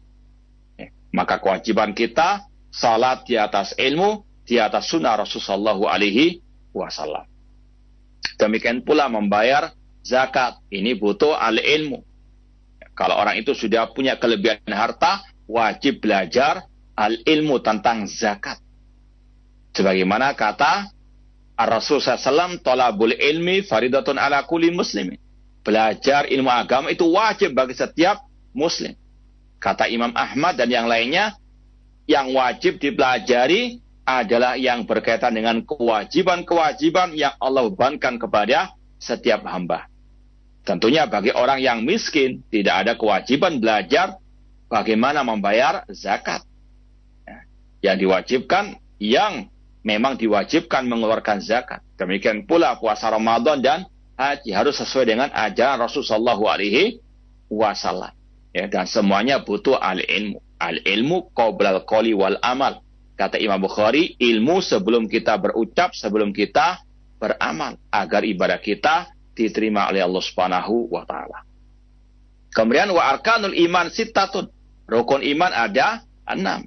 Maka kewajiban kita salat di atas ilmu, di atas sunnah Rasulullah sallallahu alaihi wasallam. Demikian pula membayar zakat. Ini butuh al-ilmu. Kalau orang itu sudah punya kelebihan harta, wajib belajar al-ilmu tentang zakat. Sebagaimana kata Rasul SAW, tolabul ilmi faridatun ala kulli muslimin. Belajar ilmu agama itu wajib bagi setiap muslim. Kata Imam Ahmad dan yang lainnya, yang wajib dipelajari adalah yang berkaitan dengan kewajiban-kewajiban yang Allah bebankan kepada setiap hamba. Tentunya bagi orang yang miskin, tidak ada kewajiban belajar bagaimana membayar zakat. Yang diwajibkan, yang memang diwajibkan mengeluarkan zakat. Demikian pula puasa Ramadan dan haji harus sesuai dengan ajaran Rasulullah sallallahu alaihi wasallam. Ya, dan semuanya butuh al-ilmu. Al-ilmu qoblal qoli wal amal. Kata Imam Bukhari, ilmu sebelum kita berucap, sebelum kita beramal, agar ibadah kita diterima oleh Allah Subhanahu wa taala. Kemudian wa arkanul iman sittatun. Rukun iman ada 6.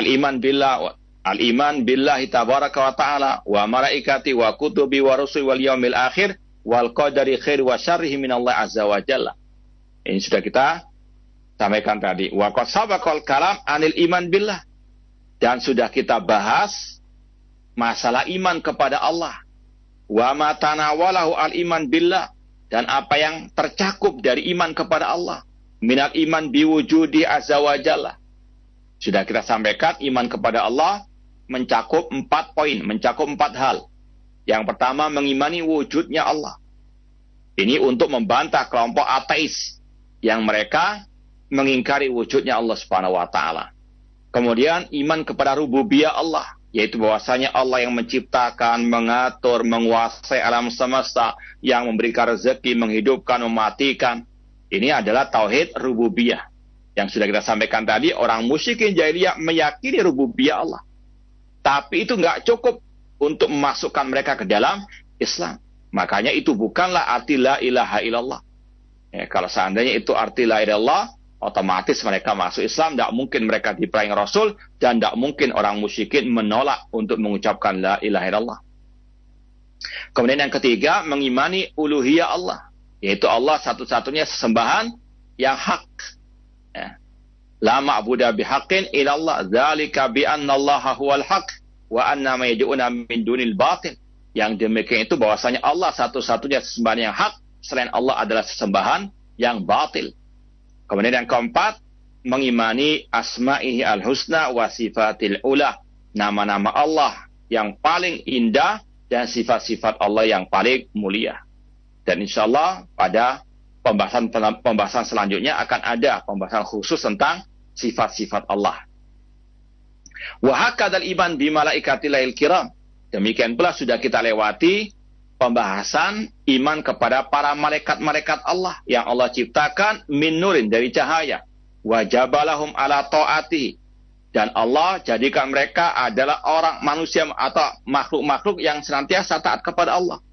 Al-iman billahi tabaraka wa ta'ala wa malaikati wa kutubi wa rusuli wal yaumil akhir wal qadari khair wa syarrihi minallah azza wa jalla. Ini sudah kita sampaikan tadi. Wa qad sabaqal kalam anil iman billah. Dan sudah kita bahas masalah iman kepada Allah. Wa ma tanawalahu al iman billah. Dan apa yang tercakup dari iman kepada Allah. Minal iman biwujudi azza wa jalla. Sudah kita sampaikan iman kepada Allah mencakup 4 poin, mencakup 4 hal. Yang pertama, mengimani wujudnya Allah. Ini untuk membantah kelompok ateis yang mereka mengingkari wujudnya Allah Subhanahu wa taala. Kemudian iman kepada rububiyah Allah, yaitu bahwasanya Allah yang menciptakan, mengatur, menguasai alam semesta, yang memberikan rezeki, menghidupkan, mematikan. Ini adalah tauhid rububiyah. Yang sudah kita sampaikan tadi, orang musyrikin jahiliyah meyakini rububiyah Allah. Tapi itu nggak cukup untuk memasukkan mereka ke dalam Islam. Makanya itu bukanlah arti la ilaha illallah. Ya, kalau seandainya itu arti la ilaha illallah, otomatis mereka masuk Islam. Tidak mungkin mereka diperangi Rasul, dan tidak mungkin orang musyrikin menolak untuk mengucapkan la ilaha illallah. Kemudian yang ketiga, mengimani uluhiyah Allah, yaitu Allah satu-satunya sesembahan yang hak. Ya. La ma'budu bihaqqin illallah, dzalika bi anna Allaha huwal haq wa anna ma yad'una min dunil batil. Yang demikian itu bahwasanya Allah satu-satunya sesembahan yang hak, selain Allah adalah sesembahan yang batil. Kemudian yang keempat, mengimani asma'ihi al-husna wa sifatil ula, nama-nama Allah yang paling indah dan sifat-sifat Allah yang paling mulia. Dan insyaallah pada pembahasan selanjutnya akan ada pembahasan khusus tentang sifat-sifat Allah. Wa hakadzal iman bi malaikatillahil kiram. Demikian pula sudah kita lewati pembahasan iman kepada para malaikat-malaikat Allah yang Allah ciptakan min nurin, dari cahaya. Wa jabalahum ala ta'ati. Dan Allah jadikan mereka adalah orang manusia atau makhluk-makhluk yang senantiasa taat kepada Allah.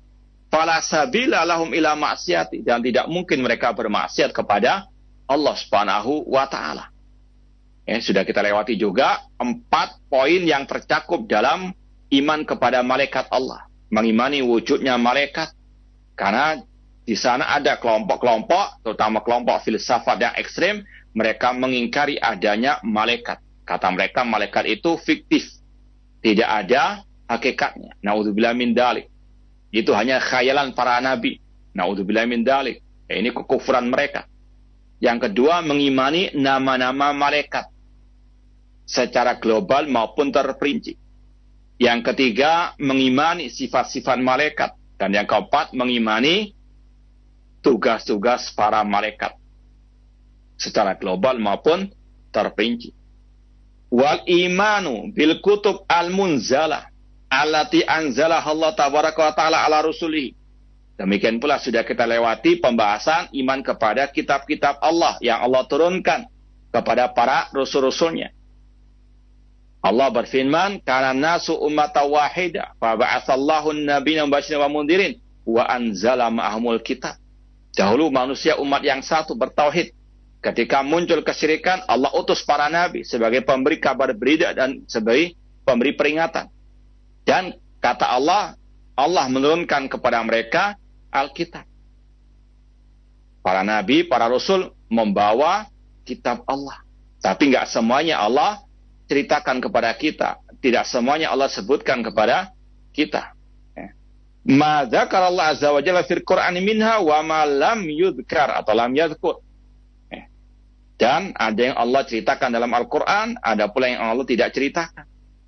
fala sabila lahum ila maksiati, dan tidak mungkin mereka bermaksiat kepada Allah Subhanahu wa taala. Sudah kita lewati juga 4 poin yang tercakup dalam iman kepada malaikat Allah. Mengimani wujudnya malaikat, karena di sana ada kelompok-kelompok, terutama kelompok filsafat yang ekstrem, mereka mengingkari adanya malaikat. Kata mereka malaikat itu fiktif, tidak ada hakikatnya. Naudzubillah min dalik. Itu hanya khayalan para nabi. Naudzubillah min dalik. Ini kekufuran mereka. Yang kedua, mengimani nama-nama malaikat secara global maupun terperinci. Yang ketiga, mengimani sifat-sifat malaikat. Dan yang keempat, mengimani tugas-tugas para malaikat secara global maupun terperinci. Wal imanu bil kutub al-munzalah allati anzalah Allah tabaraka wa ta'ala ala rusulihi. Demikian pula sudah kita lewati pembahasan iman kepada kitab-kitab Allah yang Allah turunkan kepada para rasul-rasulnya. Allah berfirman, "Kana nasu ummatan wahida, fa ba'atsallahu an-nabiyina mubasysyirin wa mundhirin wa anzala ma'ahumul kitab." Dahulu manusia umat yang satu bertauhid. Ketika muncul kesyirikan, Allah utus para nabi sebagai pemberi kabar berita dan sebagai pemberi peringatan. Dan kata Allah, Allah menurunkan kepada mereka Alkitab. Para nabi, para rasul membawa kitab Allah. Tapi enggak semuanya Allah ceritakan kepada kita. Tidak semuanya Allah sebutkan kepada kita. Ma dzakarallahu azza wa jalla fil Qur'ani minha wa ma lam yudhkar atau lam yadhkur. Dan ada yang Allah ceritakan dalam Al-Qur'an, ada pula yang Allah tidak ceritakan.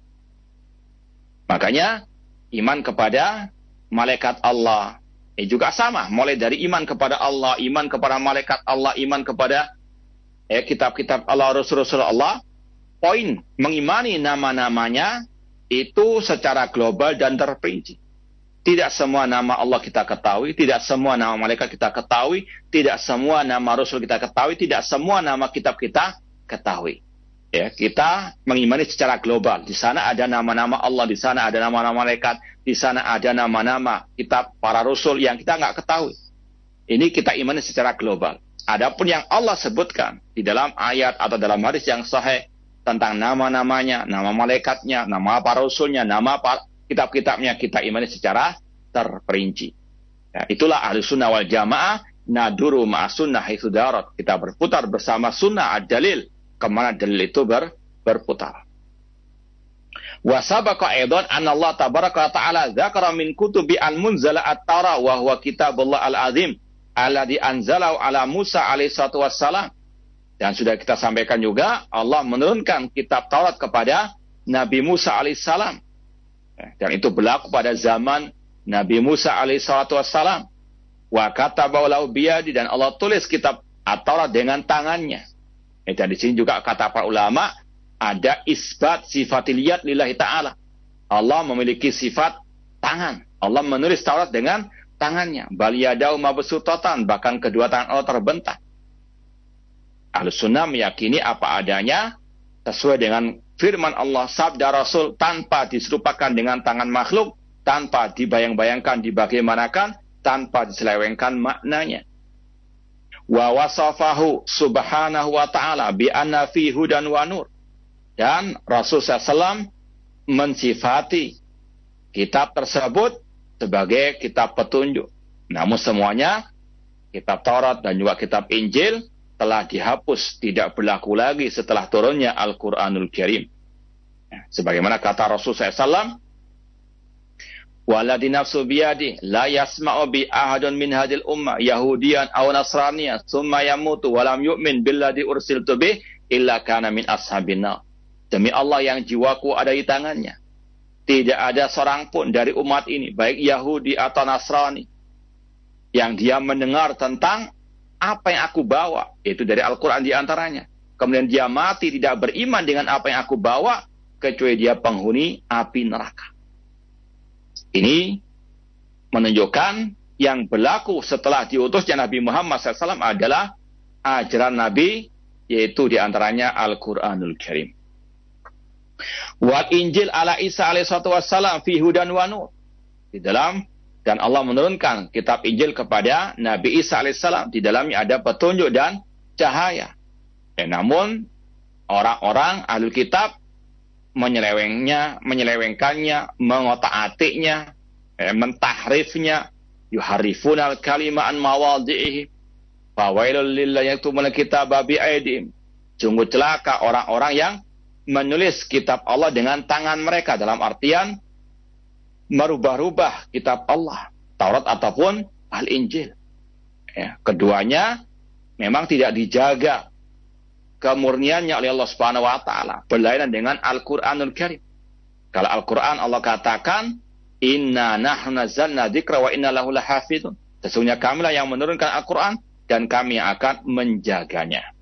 Makanya iman kepada malaikat Allah juga sama, mulai dari iman kepada Allah, iman kepada malaikat Allah, iman kepada kitab-kitab Allah, Rasul-Rasul Allah. Poin mengimani nama-namanya itu secara global dan terperinci. Tidak semua nama Allah kita ketahui, tidak semua nama malaikat kita ketahui, tidak semua nama Rasul kita ketahui, tidak semua nama kitab kita ketahui. Kita mengimani secara global. Di sana ada nama-nama Allah, di sana ada nama-nama malaikat, di sana ada nama-nama kitab para Rasul yang kita nggak ketahui. Ini kita imani secara global. Adapun yang Allah sebutkan di dalam ayat atau dalam hadis yang sahih tentang nama-namanya, nama malaikatnya, nama para rasulnya, nama kitab-kitabnya, kita imani secara terperinci. Itulah ahli sunnah wal jamaah, naduru ma'asunnah haitsu darat. Kita berputar bersama sunnah ad-dalil, kemana dalil itu berputar. Wa sabaqa aidan anna Allah tabaraka wa ta'ala dzakara min kutubi al-munzala at-Taurah wa huwa kitabullah al-azim alladzi anzalahu ala Musa alaihi salatu wassalam. Dan sudah kita sampaikan juga, Allah menurunkan kitab Taurat kepada Nabi Musa alaihissalam. Dan itu berlaku pada zaman Nabi Musa alaihissalam. Wa katabahu lahu biyadi, dan Allah tulis kitab Taurat dengan tangannya. Dan di sini juga kata para ulama, ada isbat sifatiliyat lillahi ta'ala. Allah memiliki sifat tangan. Allah menulis Taurat dengan tangannya. Bal yadahu mabsutatan, bahkan kedua tangan Allah terbentak. Ahlus sunnah meyakini apa adanya sesuai dengan firman Allah, sabda Rasul, tanpa diserupakan dengan tangan makhluk, tanpa dibayang-bayangkan dibagaimanakan, tanpa diselewengkan maknanya. Wa wasafahu subhanahu wa ta'ala bi anna fi hudan wa nur. Dan Rasul SAW mensifati kitab tersebut sebagai kitab petunjuk. Namun semuanya, kitab Taurat dan juga kitab Injil, telah dihapus, tidak berlaku lagi setelah turunnya Al-Quranul Karim. Sebagaimana kata Rasul SAW, "Waladi nafsu biyadi, la yasma'u bi ahadun min hadil ummah, Yahudiyan aw Nasraniyan, summa yamutu walam yu'min billadhi ursiltu bih, illa kana min ashabin nar." Demi Allah yang jiwaku ada di tangannya, tidak ada seorang pun dari umat ini, baik Yahudi atau Nasrani, yang dia mendengar tentang apa yang aku bawa, itu dari Al-Quran diantaranya, kemudian dia mati tidak beriman dengan apa yang aku bawa, kecuali dia penghuni api neraka. Ini menunjukkan yang berlaku setelah diutusnya Nabi Muhammad SAW adalah ajaran Nabi, yaitu diantaranya Al-Quranul Karim. Wal Injil ala Isa alaihissalam fi hudan wa nur. Di dalam Dan Allah menurunkan kitab Injil kepada Nabi Isa alaihissalam. Di dalamnya ada petunjuk dan cahaya. Namun orang-orang ahlul kitab menyelewengkannya, mengotak-atiknya, mentahrifnya, yuharrifunal kalima an mawadhihi, fawailul lilladzina yaktubuna kitaba bi aydihim. Sungguh celaka orang-orang yang menulis kitab Allah dengan tangan mereka, dalam artian merubah-rubah kitab Allah, Taurat ataupun Al-Injil. Keduanya memang tidak dijaga kemurniannya oleh Allah Subhanahu wa taala, berlainan dengan Al-Qur'anul Karim. Kalau Al-Qur'an Allah katakan, "Inna nahnu nazzalna dzikra wa inna lahu lahafizun." Sesungguhnya kamilah yang menurunkan Al-Qur'an dan kami akan menjaganya.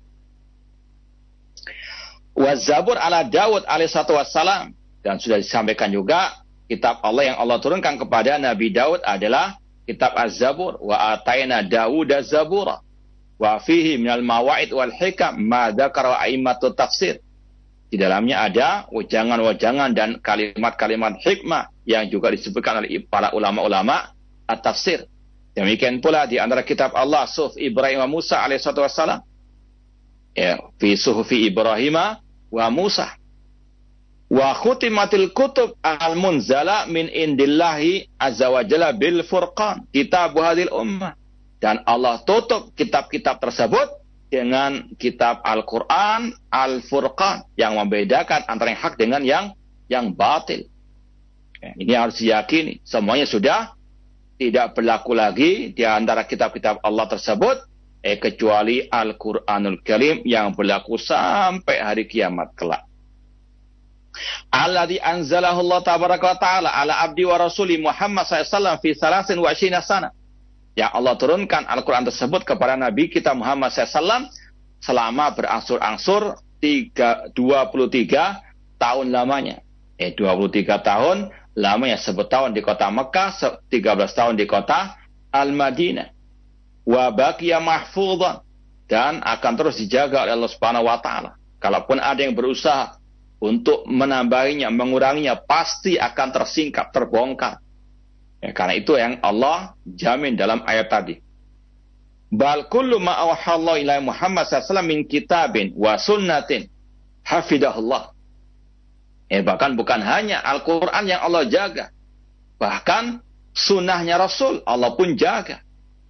Wa Zabur ala Daud alaihissalatu wassalam, dan sudah disampaikan juga kitab Allah yang Allah turunkan kepada Nabi Daud adalah kitab Az-Zabur. Wa ataina Dauda Zabura wa fihi minal mawa'id wal hikam ma dzakara a'immatut tafsir. Di dalamnya ada wejangan-wejangan dan kalimat-kalimat hikmah yang juga disebutkan oleh para ulama-ulama at-tafsir. Demikian pula di antara kitab Allah Suhuf Ibrahim wa Musa alaihissalatu wassalam. Fi suhufi Ibrahim wa Musa. Wa khutimatil kutub al-munzala min indillahi azza wa jalla bil furqan kitab hadhil ummah. Dan Allah tutup kitab-kitab tersebut dengan kitab Al-Quran, Al-Furqan, yang membedakan antara yang hak dengan yang batil. Ini harus diyakini. Semuanya sudah tidak berlaku lagi di antara kitab-kitab Allah tersebut, kecuali Al-Quranul Karim yang berlaku sampai hari kiamat kelak. Alladzi anzalahu Allah tabaraka wa ta'ala ala abdi wa rasuli Muhammad SAW fi 23 sana. Yang Allah turunkan Al-Quran tersebut kepada Nabi kita Muhammad SAW selama berangsur-angsur 23 tahun lamanya. 23 tahun lamanya, 10 tahun di kota Mekah, 13 tahun di kota Al-Madinah. Wa baqiya mahfudhan, dan akan terus dijaga oleh Allah Subhanahu wa taala. Kalaupun ada yang berusaha untuk menambahinya, menguranginya, pasti akan tersingkap, terbongkar. Karena itu yang Allah jamin dalam ayat tadi. Bal kullu ma awhallahu ila Muhammad sallallahu min kitabin wa sunnatin hafidahullah. Bahkan bukan hanya Al-Quran yang Allah jaga, bahkan sunnahnya Rasul Allah pun jaga.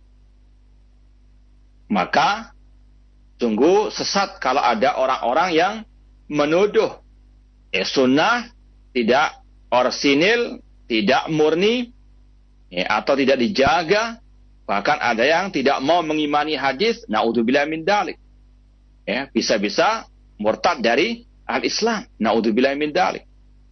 Maka sungguh sesat kalau ada orang-orang yang menuduh sunnah tidak orsinil, tidak murni, atau tidak dijaga, bahkan ada yang tidak mau mengimani hadis, naudzubillah min dzalik. Bisa-bisa murtad dari al-Islam, naudzubillah min dzalik.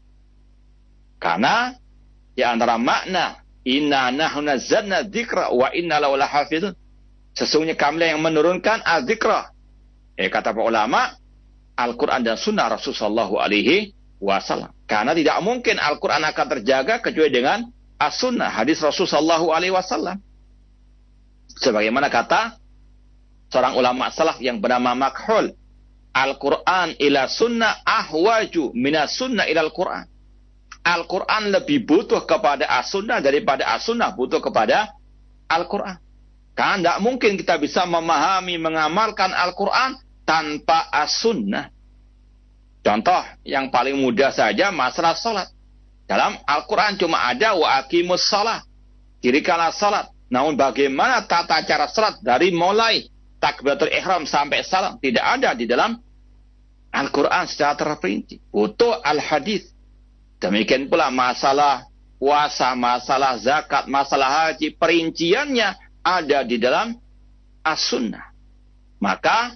Karena di antara makna inna nahnu nazzalna dzikra wa inna lahu lahafizun, sesungguhnya kamilah yang menurunkan az-dzikra. Kata para ulama, Al-Quran dan Sunnah Rasulullah SAW. Karena tidak mungkin Al-Quran akan terjaga kecuali dengan As-Sunnah, hadis Rasulullah SAW. Sebagaimana kata seorang ulama salaf yang bernama Makhul, Al-Quran ila sunnah ahwaju minas sunnah ila Al-Quran. Al-Quran lebih butuh kepada As-Sunnah daripada As-Sunnah butuh kepada Al-Quran. Karena tidak mungkin kita bisa memahami, mengamalkan Al-Quran tanpa As-Sunnah. Contoh yang paling mudah saja masalah salat. Dalam Al-Quran cuma ada wa aqimus salat, dirikanlah salat. Namun bagaimana tata cara salat dari mulai takbiratul ihram sampai salam tidak ada di dalam Al-Quran secara terperinci. Butuh al-hadis. Demikian pula masalah puasa, masalah zakat, masalah haji, perinciannya ada di dalam As-Sunnah. Maka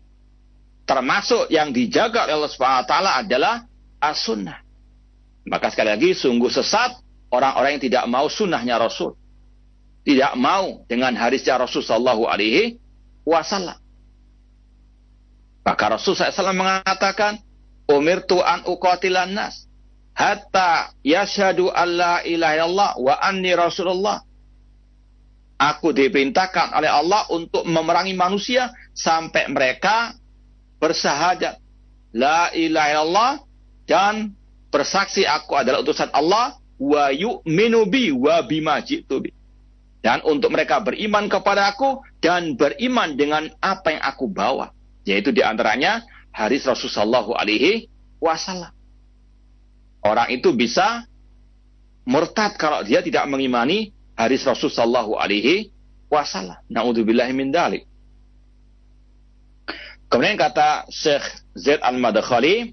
termasuk yang dijaga oleh Allah Subhanahu wa taala adalah As-Sunnah. Maka sekali lagi sungguh sesat orang-orang yang tidak mau sunnahnya Rasul. Tidak mau dengan hadisnya Rasul sallallahu alaihi wasallam. Maka Rasul SAW mengatakan, umirtu an uqatilan nas hatta yashhadu alla ilaha illallah wa anni rasulullah. Aku diperintahkan oleh Allah untuk memerangi manusia sampai mereka bersyahadat la ilaha illallah dan bersaksi aku adalah utusan Allah, wa yu'minu bi wa bima ji'tu bi. Dan untuk mereka beriman kepada aku dan beriman dengan apa yang aku bawa, yaitu di antaranya hadis Rasulullah sallallahu alaihi wasallam. Orang itu bisa murtad kalau dia tidak mengimani hadis Rasulullah sallallahu alaihi wasallam. Na'udzubillahi min dzalik. Kemudian kata Syekh Zaid Al-Madkhali,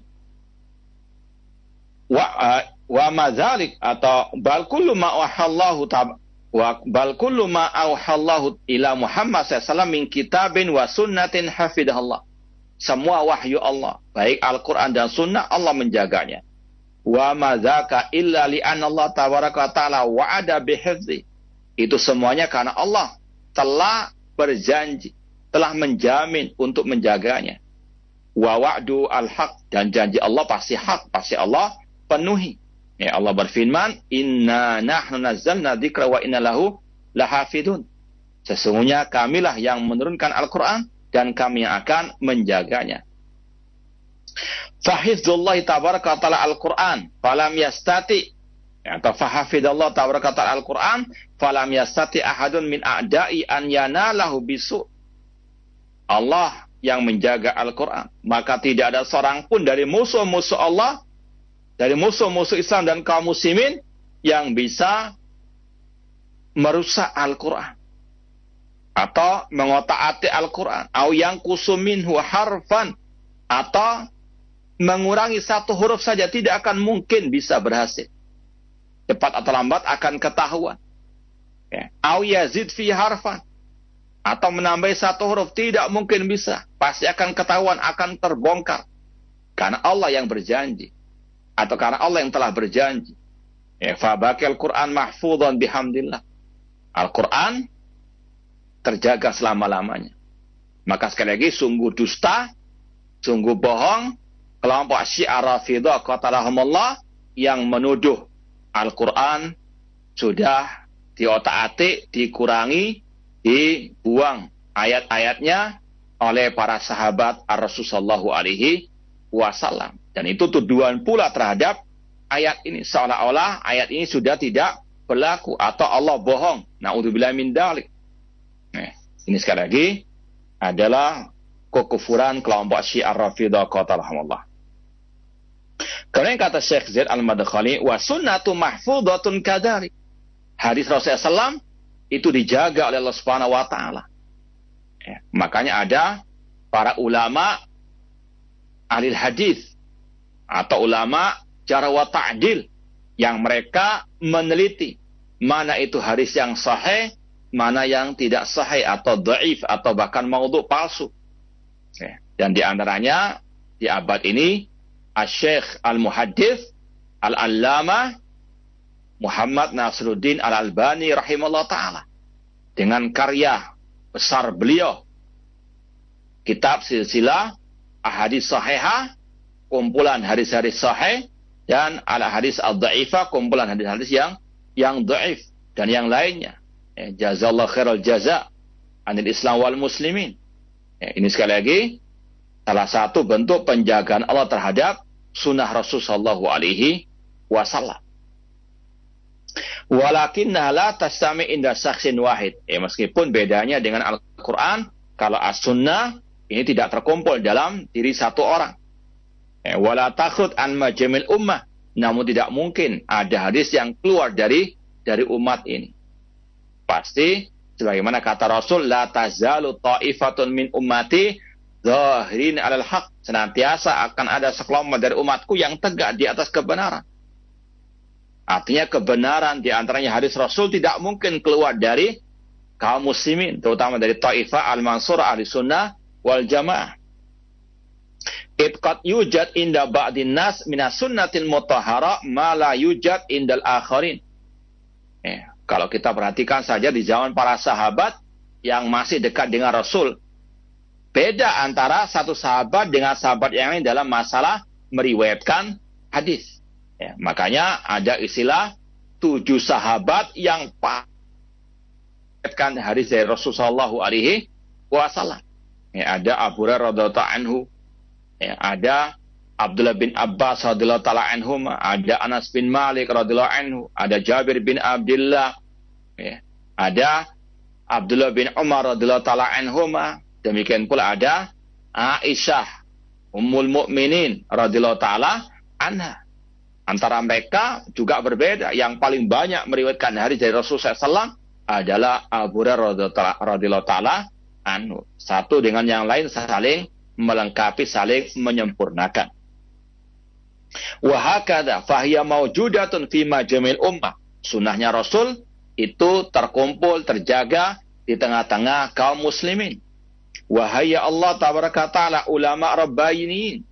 wa madzalik atau bal kullu ma wahallahu wa bal kullu ma auhallahu ila Muhammad sallallahu min kitabin wa sunnatin hafidahullah. Semua wahyu Allah, baik Al-Qur'an dan sunnah, Allah menjaganya. Wa madzaka illa li anna Allah tabaraka wa taala wa'ada bihifzi. Itu semuanya karena Allah telah berjanji, telah menjamin untuk menjaganya. Wa wa'du al-haq, dan janji Allah pasti hak, pasti Allah penuhi. Ya, Allah berfirman, inna nahnu nazzalna dzikra wa inna lahu lahafidun. Sesungguhnya kamilah yang menurunkan Al-Qur'an dan kami yang akan menjaganya. Fahifdzullah tabaraka ta'ala Al-Qur'an falam yastati, atau fahafidallah tabaraka ta'ala Al-Qur'an falam yastati ahadun min a'da'i an yanalahu bisu. Allah yang menjaga Al-Qur'an, maka tidak ada seorang pun dari musuh-musuh Allah, dari musuh-musuh Islam dan kaum muslimin yang bisa merusak Al-Quran atau mengotak-atik Al-Quran, atau yang kusuminhu harfan, atau mengurangi satu huruf saja, tidak akan mungkin bisa berhasil. Cepat atau lambat akan ketahuan. Au yazid fi harfan, atau menambah satu huruf, tidak mungkin bisa, pasti akan ketahuan, akan terbongkar. Karena Allah yang berjanji, atau karena Allah yang telah berjanji. Fa baqil Qur'an mahfudhan bihamdillah. Al-Qur'an terjaga selama-lamanya. Maka sekali lagi, sungguh dusta, sungguh bohong kelompok Syiah Rafidhah qatalahumullah yang menuduh Al-Qur'an sudah diotak-atik, dikurangi, dibuang ayat-ayatnya oleh para sahabat Ar-Rasul sallallahu alaihi wasallam. Dan itu tuduhan pula terhadap ayat ini, seolah-olah ayat ini sudah tidak berlaku atau Allah bohong. Na'udzubillahi min dzalik. Ini sekali lagi adalah kekufuran kelompok Syiah Rafidhah qatalahumullah. Kemudian kata Syekh Zaid Al-Madkhali, wa sunnatu mahfudhatun kadzalik. Hadis Rasulullah SAW itu dijaga oleh Allah Subhanahu wa taala. Makanya ada para ulama ahli hadis atau ulama jarh wa ta'dil yang mereka meneliti mana itu hadis yang sahih, mana yang tidak sahih atau dhaif atau bahkan maudhu, palsu. Dan di antaranya di abad ini Asy-Syaikh Al-Muhaddits Al-Allamah Muhammad Nasiruddin Al-Albani rahimahullah ta'ala dengan karya besar beliau, kitab silsilah ahadits sahihah, kumpulan hadis-hadis sahih, dan ala hadis al-dha'ifah, kumpulan hadis-hadis yang dhaif dan yang lainnya. Jazallahu khairal jaza anil Islam wal muslimin. Ini sekali lagi salah satu bentuk penjagaan Allah terhadap sunnah Rasul sallallahu alaihi wasallam. Walakinna la tastami inda syakhsin wahid. Meskipun bedanya dengan Al-Qur'an, kalau as-sunnah ini tidak terkumpul dalam diri satu orang. Wala takhud an majamil ummah, namun tidak mungkin ada hadis yang keluar dari umat ini. Pasti sebagaimana kata Rasul, la tazalu ta'ifatun min ummati zahirin 'alal haq. Senantiasa akan ada sekelompok dari umatku yang tegak di atas kebenaran. Artinya kebenaran di antaranya hadis Rasul tidak mungkin keluar dari kaum muslimin, terutama dari ta'ifah al-mansurah ahli sunnah wal jamaah. Itqad yujad inda ba'din nas minas sunnatil mutahhara ma la yujad indal akharin. Kalau kita perhatikan saja di zaman para sahabat yang masih dekat dengan Rasul, beda antara satu sahabat dengan sahabat yang lain dalam masalah meriwayatkan hadis. Makanya ada istilah 7 sahabat yang meriwayatkan hadis dari Rasulullah sallallahu alaihi wasallam. Ada Abu Hurairah radhiyallahu anhu, ada Abdullah bin Abbas radhiyallahu taala anhuma, ada Anas bin Malik radhiyallahu anhu, ada Jabir bin Abdullah, ya. Ada Abdullah bin Umar radhiyallahu taala anhuma, demikian pula ada Aisyah Ummul Mukminin radhiyallahu taala anha. Antara mereka juga berbeda. Yang paling banyak meriwayatkan hadis dari Rasulullah SAW adalah Abu Hurairah radhiyallahu taala anhu. Satu dengan yang lain saling melengkapi, saling menyempurnakan. Wa hakadha fahiya mawjudatun fi majma'il ummah. Sunnahnya Rasul itu terkumpul, terjaga di tengah-tengah kaum muslimin. Wa hayya Allah tabaraka ta'ala ulama rabbaniyin.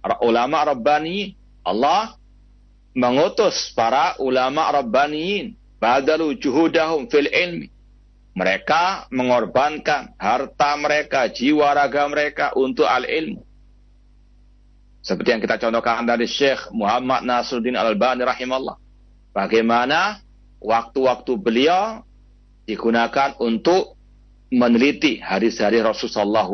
Allah mengutus para ulama rabbaniyin, badalu juhudahum fil ilmi. Mereka mengorbankan harta mereka, jiwa raga mereka untuk al-ilmu. Seperti yang kita contohkan dari Syekh Muhammad Nasruddin Al-Albani rahimahullah. Bagaimana waktu-waktu beliau digunakan untuk meneliti hadis-hadis Rasulullah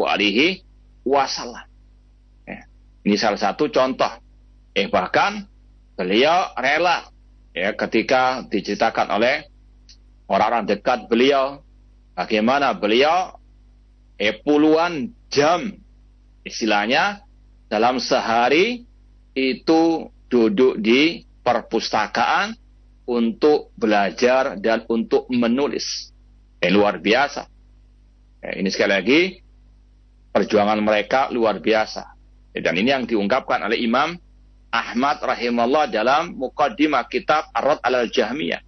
SAW. Ini salah satu contoh. Bahkan beliau rela, ketika diceritakan oleh orang-orang dekat beliau, bagaimana beliau puluhan jam, istilahnya dalam sehari itu duduk di perpustakaan untuk belajar dan untuk menulis. Luar biasa. Ini sekali lagi perjuangan mereka luar biasa. Dan ini yang diungkapkan oleh Imam Ahmad rahimahullah dalam muqaddimah kitab Ar-Radd 'alal Jahmiyah.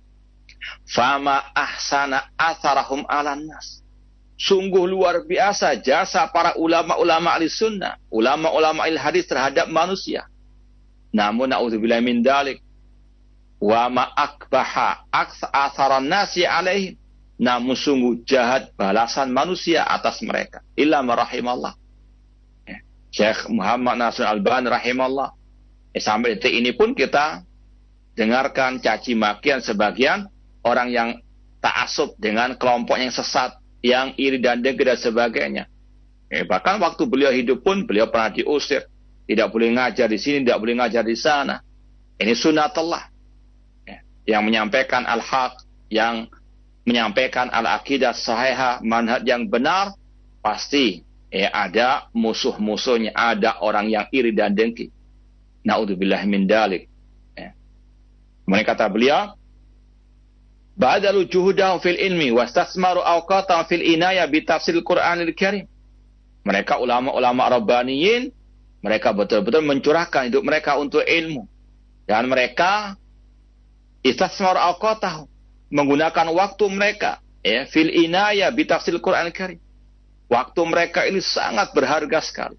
Fama ahsana atharahum 'alan nas. Sungguh luar biasa jasa para ulama-ulama ahli-sunnah, ulama-ulama ahli-hadis terhadap manusia. Namun na'udzubillahi min dzalik, wa ma akbaha atharan nasi 'alaihim. Namun sungguh jahat balasan manusia atas mereka. Illa ma rahimallah. Syekh Muhammad Nasruddin Al-Albani rahimahullah. Sampai detik ini pun kita dengarkan caci makian sebagian orang yang ta'assub dengan kelompok yang sesat, yang iri dan dengki dan sebagainya. Bahkan waktu beliau hidup pun beliau pernah diusir, tidak boleh ngajar di sini, tidak boleh ngajar di sana. Ini sunnatullah. Yang menyampaikan al-haq, yang menyampaikan al-aqidah sahihah, manhaj yang benar, pasti ada musuh-musuhnya, ada orang yang iri dan dengki. Na'udzubillah min dalik. Mereka kata beliau, badalu juhudahum fil ilmi wastasmaru awqatahum fil inayah bi tafsiril Qur'anil Karim. Mereka ulama-ulama rabbaniyin, mereka betul-betul mencurahkan hidup mereka untuk ilmu. Dan mereka istasmaru awqatahum, menggunakan waktu mereka fil inayah bi tafsiril Qur'anil Karim. Waktu mereka ini sangat berharga sekali.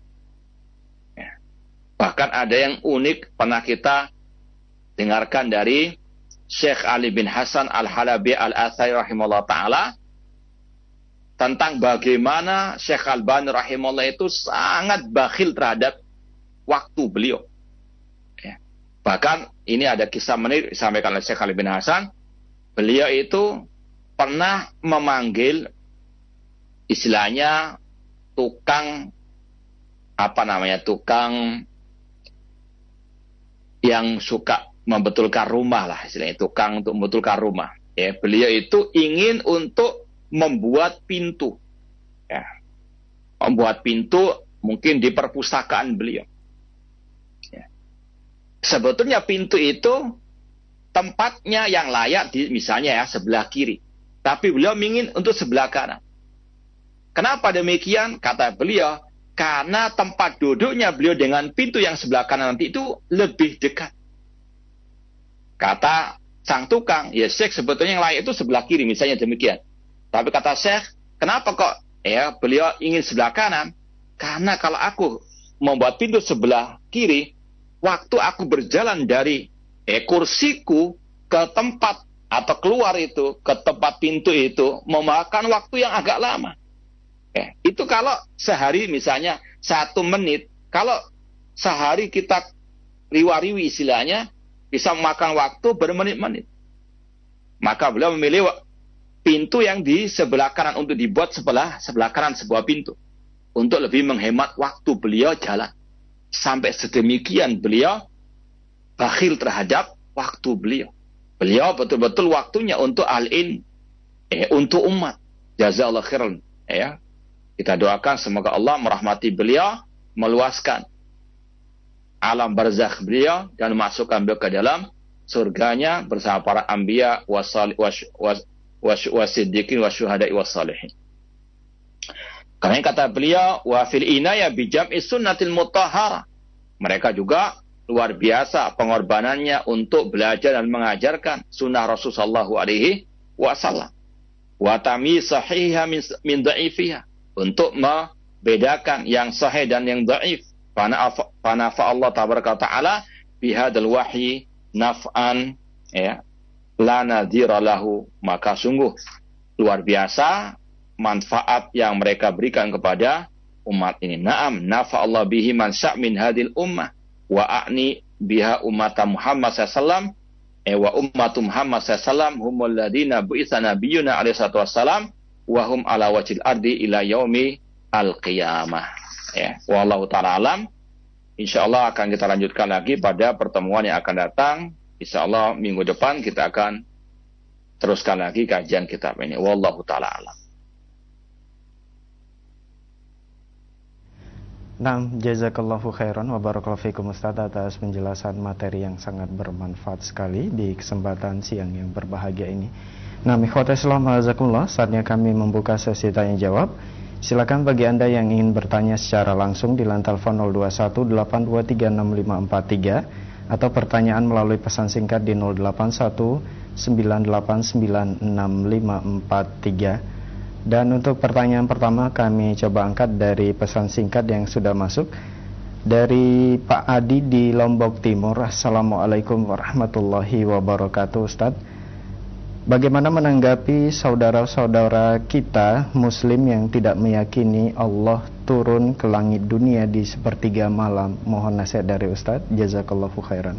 Bahkan ada yang unik pernah kita dengarkan dari Syekh Ali bin Hasan Al-Halabi Al-Athari rahimahullah ta'ala tentang bagaimana Syekh Al-Albani rahimahullah itu sangat bakhil terhadap waktu beliau. Bahkan ini ada kisah menarik disampaikan oleh Syekh Ali bin Hasan. Beliau itu pernah memanggil istilahnya tukang yang suka membetulkan rumah lah, istilahnya tukang untuk membetulkan rumah. Beliau itu ingin untuk membuat pintu. Membuat pintu mungkin di perpustakaan beliau. Sebetulnya pintu itu tempatnya yang layak di misalnya sebelah kiri. Tapi beliau ingin untuk sebelah kanan. Kenapa demikian? Kata beliau, karena tempat duduknya beliau dengan pintu yang sebelah kanan nanti itu lebih dekat. Kata sang tukang, Syekh sebetulnya yang layak itu sebelah kiri, misalnya demikian. Tapi kata Syekh, kenapa kok beliau ingin sebelah kanan? Karena kalau aku membuat pintu sebelah kiri, waktu aku berjalan dari kursiku ke tempat atau keluar itu, ke tempat pintu itu, memakan waktu yang agak lama. Itu kalau sehari misalnya 1 menit, kalau sehari kita riwa-riwi istilahnya, bisa memakan waktu bermenit-menit. Maka beliau memilih pintu yang di sebelah kanan untuk dibuat sebelah kanan sebuah pintu. Untuk lebih menghemat waktu beliau jalan. Sampai sedemikian beliau bakhil terhadap waktu beliau. Beliau betul-betul waktunya untuk al-ilm, untuk umat. Jazakallahu khairan. Ya. Kita doakan semoga Allah merahmati beliau, meluaskan alam barzakh beliau dan memasukkan beliau ke dalam surganya bersama para anbiya wasiddiqin wasyuhada'i wassalihin. Karena kata beliau, wa fil inaya bijam'i sunnatil mutahhara. Mereka juga luar biasa pengorbanannya untuk belajar dan mengajarkan sunnah Rasulullah SAW. Wa tamyiz sahihah min dha'ifiha. Untuk membedakan yang sahih dan yang dhaif. Fanafa Allah tabaraka ta'ala bihadal wahyi naf'an la nadhira lahu. Maka sungguh luar biasa manfaat yang mereka berikan kepada umat ini. Naam, nafa Allah bihi man sya' min hadil ummah wa a'ni biha ummata Muhammad sallallahu wa ummatu Muhammad sallallahu humul ladina bu'itsa nabiyuna alaihi salatu wassalam wa hum ala wajhil ardi ila yaumi al-qiyamah. Ya, wallahu taala alam. Insyaallah akan kita lanjutkan lagi pada pertemuan yang akan datang. Insyaallah minggu depan kita akan teruskan lagi kajian kitab ini. Wallahu taala alam. Nah, jazakallahu khairan wa barakallahu fikum Ustaz atas penjelasan materi yang sangat bermanfaat sekali di kesempatan siang yang berbahagia ini. Nah, ikhwatul Islam azakumullah, saatnya kami membuka sesi tanya jawab. Silakan bagi Anda yang ingin bertanya secara langsung di line telepon 0218236543 atau pertanyaan melalui pesan singkat di 0819896543. Dan untuk pertanyaan pertama kami coba angkat dari pesan singkat yang sudah masuk dari Pak Adi di Lombok Timur. Assalamualaikum warahmatullahi wabarakatuh. Ustaz, bagaimana menanggapi saudara-saudara kita muslim yang tidak meyakini Allah turun ke langit dunia di sepertiga malam? Mohon nasihat dari Ustaz. Jazakallahu khairan.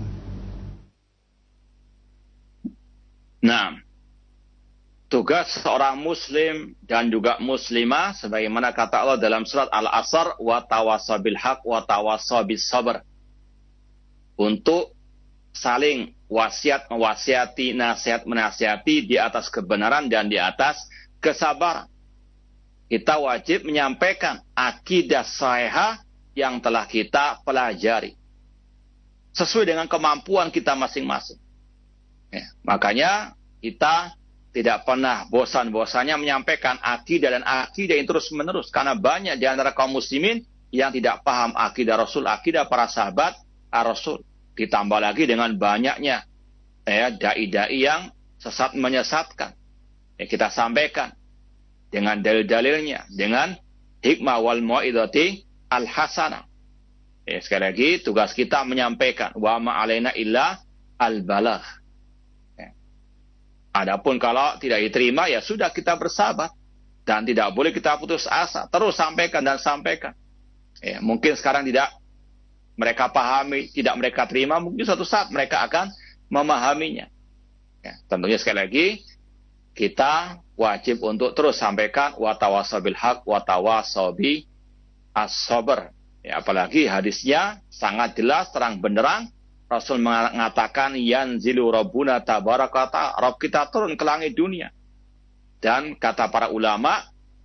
Nah, tugas seorang muslim dan juga muslimah sebagaimana kata Allah dalam surat Al-Asr, wa tawassaw bil haq wa tawassaw bis sabr, untuk saling wasiat mewasiati, nasihat menasihati di atas kebenaran dan di atas kesabaran. Kita wajib menyampaikan akidah sahihah yang telah kita pelajari sesuai dengan kemampuan kita masing-masing. Ya, makanya kita tidak pernah bosan-bosannya menyampaikan akidah dan akidah yang terus-menerus. Karena banyak di antara kaum muslimin yang tidak paham akidah Rasul, akidah para sahabat Rasul. Ditambah lagi dengan banyaknya dai-dai yang sesat menyesatkan. Kita sampaikan dengan dalil-dalilnya, dengan hikmah wal mau'izati al-hasanah. Sekali lagi, tugas kita menyampaikan. Wa ma'alaina illa al-balagh. Adapun kalau tidak diterima, ya sudah, kita bersabar. Dan tidak boleh kita putus asa. Terus sampaikan dan sampaikan. Mungkin sekarang tidak mereka pahami, tidak mereka terima, mungkin suatu saat mereka akan memahaminya. Tentunya sekali lagi, kita wajib untuk terus sampaikan wa tawassaw bil haq wa tawassaw bi as-sabr. Apalagi hadisnya sangat jelas, terang benderang. Rasul mengatakan yanzilu rabbuna tabaraka ta'ala, Rabb kita turun ke langit dunia. Dan kata para ulama,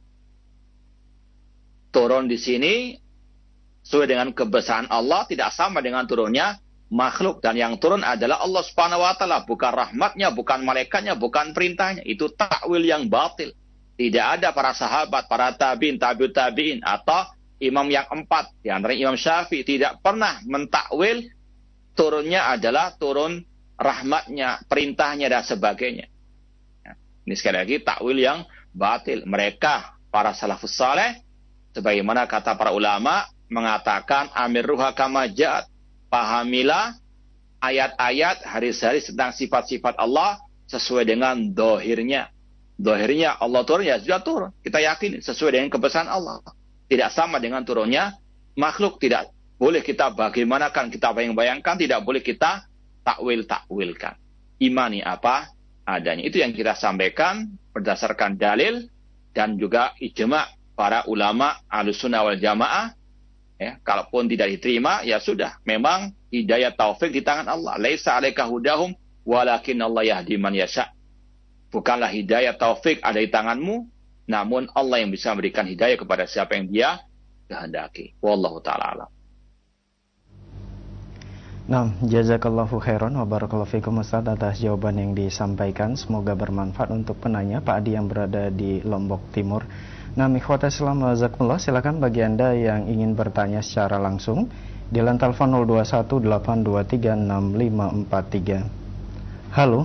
turun di sini sesuai dengan kebesaran Allah, tidak sama dengan turunnya makhluk. Dan yang turun adalah Allah Subhanahu wa taala, bukan rahmatnya, bukan malaikatnya, bukan perintahnya. Itu takwil yang batil. Tidak ada para sahabat, para tabi'in, tabi'ut tabi'in atau imam yang empat, di antara Imam Syafi'i, tidak pernah mentakwil turunnya adalah turun rahmatnya, perintahnya dan sebagainya. Ini sekali lagi takwil yang batil. Mereka para salafus saleh sebagaimana kata para ulama mengatakan amirruha kama ja'at, pahamilah ayat-ayat hadis-hadis tentang sifat-sifat Allah sesuai dengan dohirnya. Dohirnya Allah turun, ya sudah turun. Kita yakin sesuai dengan kebesaran Allah. Tidak sama dengan turunnya makhluk. Tidak boleh kita bagaimanakan, kita bayang-bayangkan, tidak boleh kita takwil-takwilkan. Imani apa adanya. Itu yang kita sampaikan berdasarkan dalil dan juga ijma' para ulama Ahlussunnah wal Jamaah Ya, kalaupun tidak diterima, ya sudah. Memang hidayah taufik di tangan Allah. Laisa 'alaika hudahum walakin Allah yahdi man yasha. Bukanlah hidayah taufik ada di tanganmu, namun Allah yang bisa memberikan hidayah kepada siapa yang Dia kehendaki. Wallahu taala alam. Nah, jazakallahu khairan wa barakallahu fikum Ustaz atas jawaban yang disampaikan. Semoga bermanfaat untuk penanya Pak Adi yang berada di Lombok Timur. Nah, ikhwata Islam wazakumullah, silakan bagi Anda yang ingin bertanya secara langsung di line telepon 0218236543. Halo.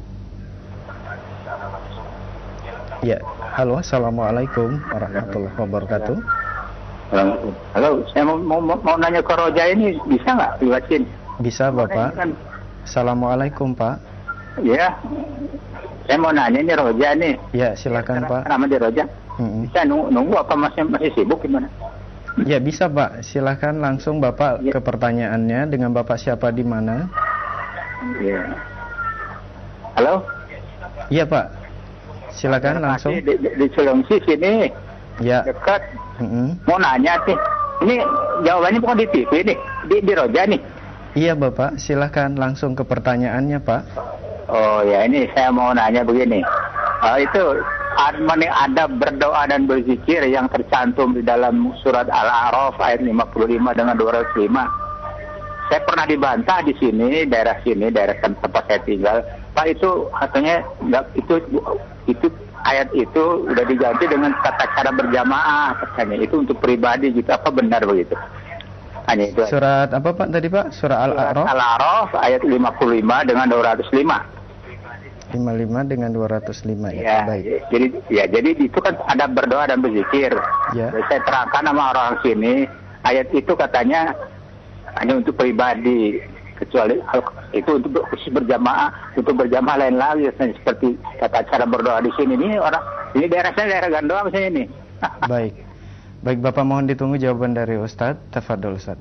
Ya, halo, assalamualaikum warahmatullahi wabarakatuh. Halo, saya mau nanya ke Roja ini, bisa nggak dibacain? Bisa Bapak. Assalamualaikum Pak. Ya, saya mau nanya nih Roja nih. Ya, silakan Pak. Nama dia Roja. Bisa nunggu apa masih sibuk gimana? Ya bisa Pak, silakan langsung Bapak ke pertanyaannya. Dengan Bapak siapa di mana? Ya. Halo? Iya Pak, silakan langsung. Di Sulawesi sini. Ya. Dekat. Mau nanya sih. Ini jawabannya bukan di TV nih, di Roja nih. Iya Bapak, silakan langsung ke pertanyaannya Pak. Oh ya, ini saya mau nanya begini. Itu ada berdoa dan berzikir yang tercantum di dalam surat Al-A'raf ayat 55 dengan 205. Saya pernah dibantah di sini, daerah tempat saya tinggal. Pak, itu katanya itu ayat itu udah diganti dengan tata cara berjamaah katanya. Itu untuk pribadi gitu, apa benar begitu? Hanya itu. Surat apa Pak tadi Pak? Surah Al-A'raf. Al-A'raf ayat 55 dengan 205. 55 dengan 205 ya. Baik. Jadi itu kan ada berdoa dan berzikir. Ya. Saya terangkan sama orang sini, ayat itu katanya hanya untuk pribadi, kecuali itu untuk berjamaah, untuk berjamaah lain lagi seperti tata cara berdoa di sini. Ini daerah saya daerah Gandoa misalnya ini. Baik Bapak, mohon ditunggu jawaban dari Ustadz. Tafadhol Ustadz.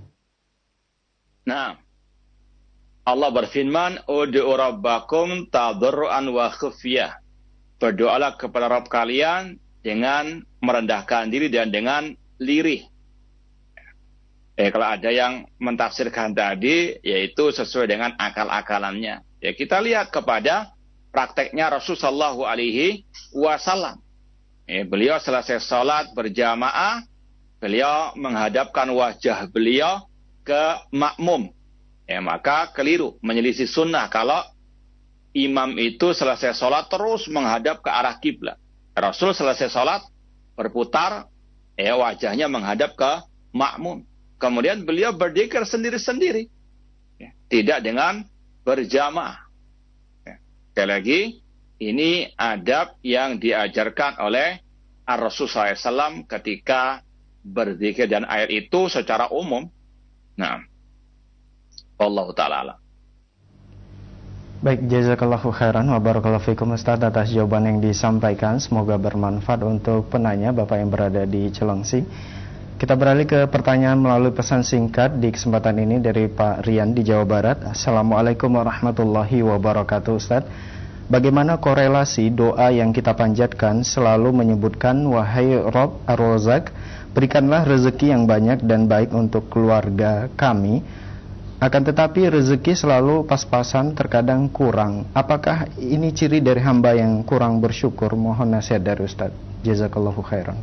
Nah, Allah berfirman, "Ud'u rabbakum tadarruan wa khufyah." Berdoalah kepada Rabb kalian dengan merendahkan diri dan dengan lirih. Kalau ada yang mentafsirkan tadi, yaitu sesuai dengan akal-akalannya. Ya, kita lihat kepada prakteknya Rasulullah SAW. Beliau selesai sholat berjamaah, beliau menghadapkan wajah beliau ke makmum. Maka keliru, menyelisih sunnah kalau imam itu selesai sholat terus menghadap ke arah kiblat. Rasul selesai sholat berputar, wajahnya menghadap ke makmum. Kemudian beliau berzikir sendiri-sendiri, tidak dengan berjamaah. Sekali lagi, ini adab yang diajarkan oleh Rasul SAW ketika berzikir, dan ayat itu secara umum. Nah, Wallahu ta'ala. Baik, jazakallahu khairan wa barakallahu fikum Ustaz atas jawaban yang disampaikan. Semoga bermanfaat untuk penanya Bapak yang berada di Cilengsi. Kita beralih ke pertanyaan melalui pesan singkat di kesempatan ini dari Pak Rian di Jawa Barat. Assalamualaikum warahmatullahi wabarakatuh Ustaz. Bagaimana korelasi doa yang kita panjatkan selalu menyebutkan, wahai Rabb Ar-Razak, berikanlah rezeki yang banyak dan baik untuk keluarga kami. Akan tetapi rezeki selalu pas-pasan, terkadang kurang. Apakah ini ciri dari hamba yang kurang bersyukur? Mohon nasihat dari Ustaz. Jazakallahu khairan.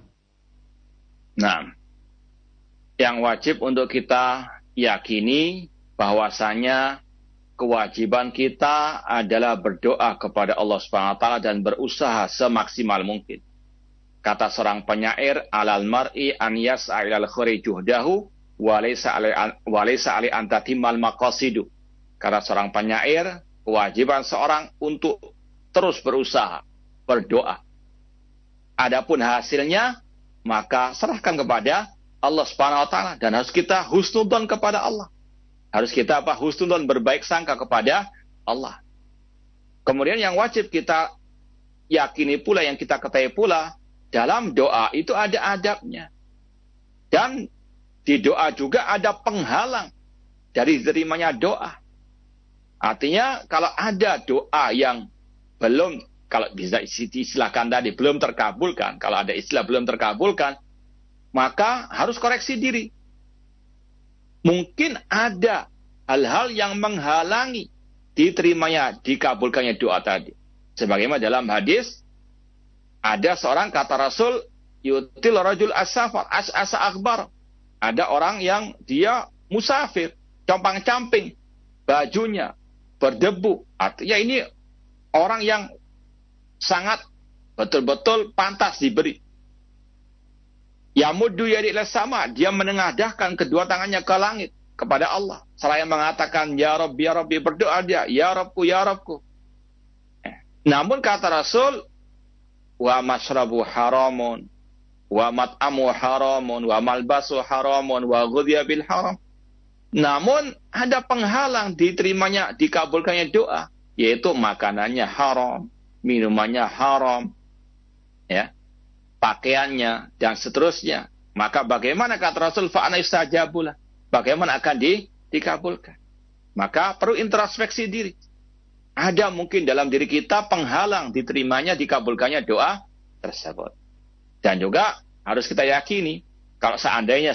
Nah, yang wajib untuk kita yakini bahwasanya kewajiban kita adalah berdoa kepada Allah Subhanahu wa taala dan berusaha semaksimal mungkin. Kata seorang penyair, alal mar'i an yas'a ilal khairi juhdahu walaysa ali antatimal maqasidu. Kata seorang penyair, kewajiban seorang untuk terus berusaha, berdoa. Adapun hasilnya, maka serahkan kepada Allah Subhanahu wa taala, dan harus kita husnudzon kepada Allah. Harus kita husnudzon, berbaik sangka kepada Allah. Kemudian yang wajib kita yakini pula, yang kita ketahui pula, dalam doa itu ada adabnya. Dan di doa juga ada penghalang dari diterimanya doa. Artinya kalau ada doa yang belum, kalau bisa istilahkan tadi, belum terkabulkan, kalau ada istilah belum terkabulkan, maka harus koreksi diri. Mungkin ada hal-hal yang menghalangi diterimanya, dikabulkannya doa tadi. Sebagaimana dalam hadis, ada seorang kata Rasul, yutil rajul as-safar, as-asa akbar. Ada orang yang dia musafir, compang-camping, bajunya berdebu. Artinya ini orang yang sangat betul-betul pantas diberi. Yamuddu yadi ila sama, dia menengadahkan kedua tangannya ke langit kepada Allah. Seraya mengatakan ya Rabbi, berdoa dia, ya Rabbku. Namun kata Rasul, wa mashrabu haramun, wa mat'amu haramun, wa malbasu haramun, wa ghudhiya bil haram. Namun ada penghalang diterimanya, dikabulkannya doa, yaitu makanannya haram, minumannya haram, ya, pakaiannya dan seterusnya. Maka bagaimana kata Rasul, fa ana istajabulah, bagaimana akan dikabulkan? Maka perlu introspeksi diri. Ada mungkin dalam diri kita penghalang diterimanya, dikabulkannya doa tersebut. Dan juga harus kita yakini, kalau seandainya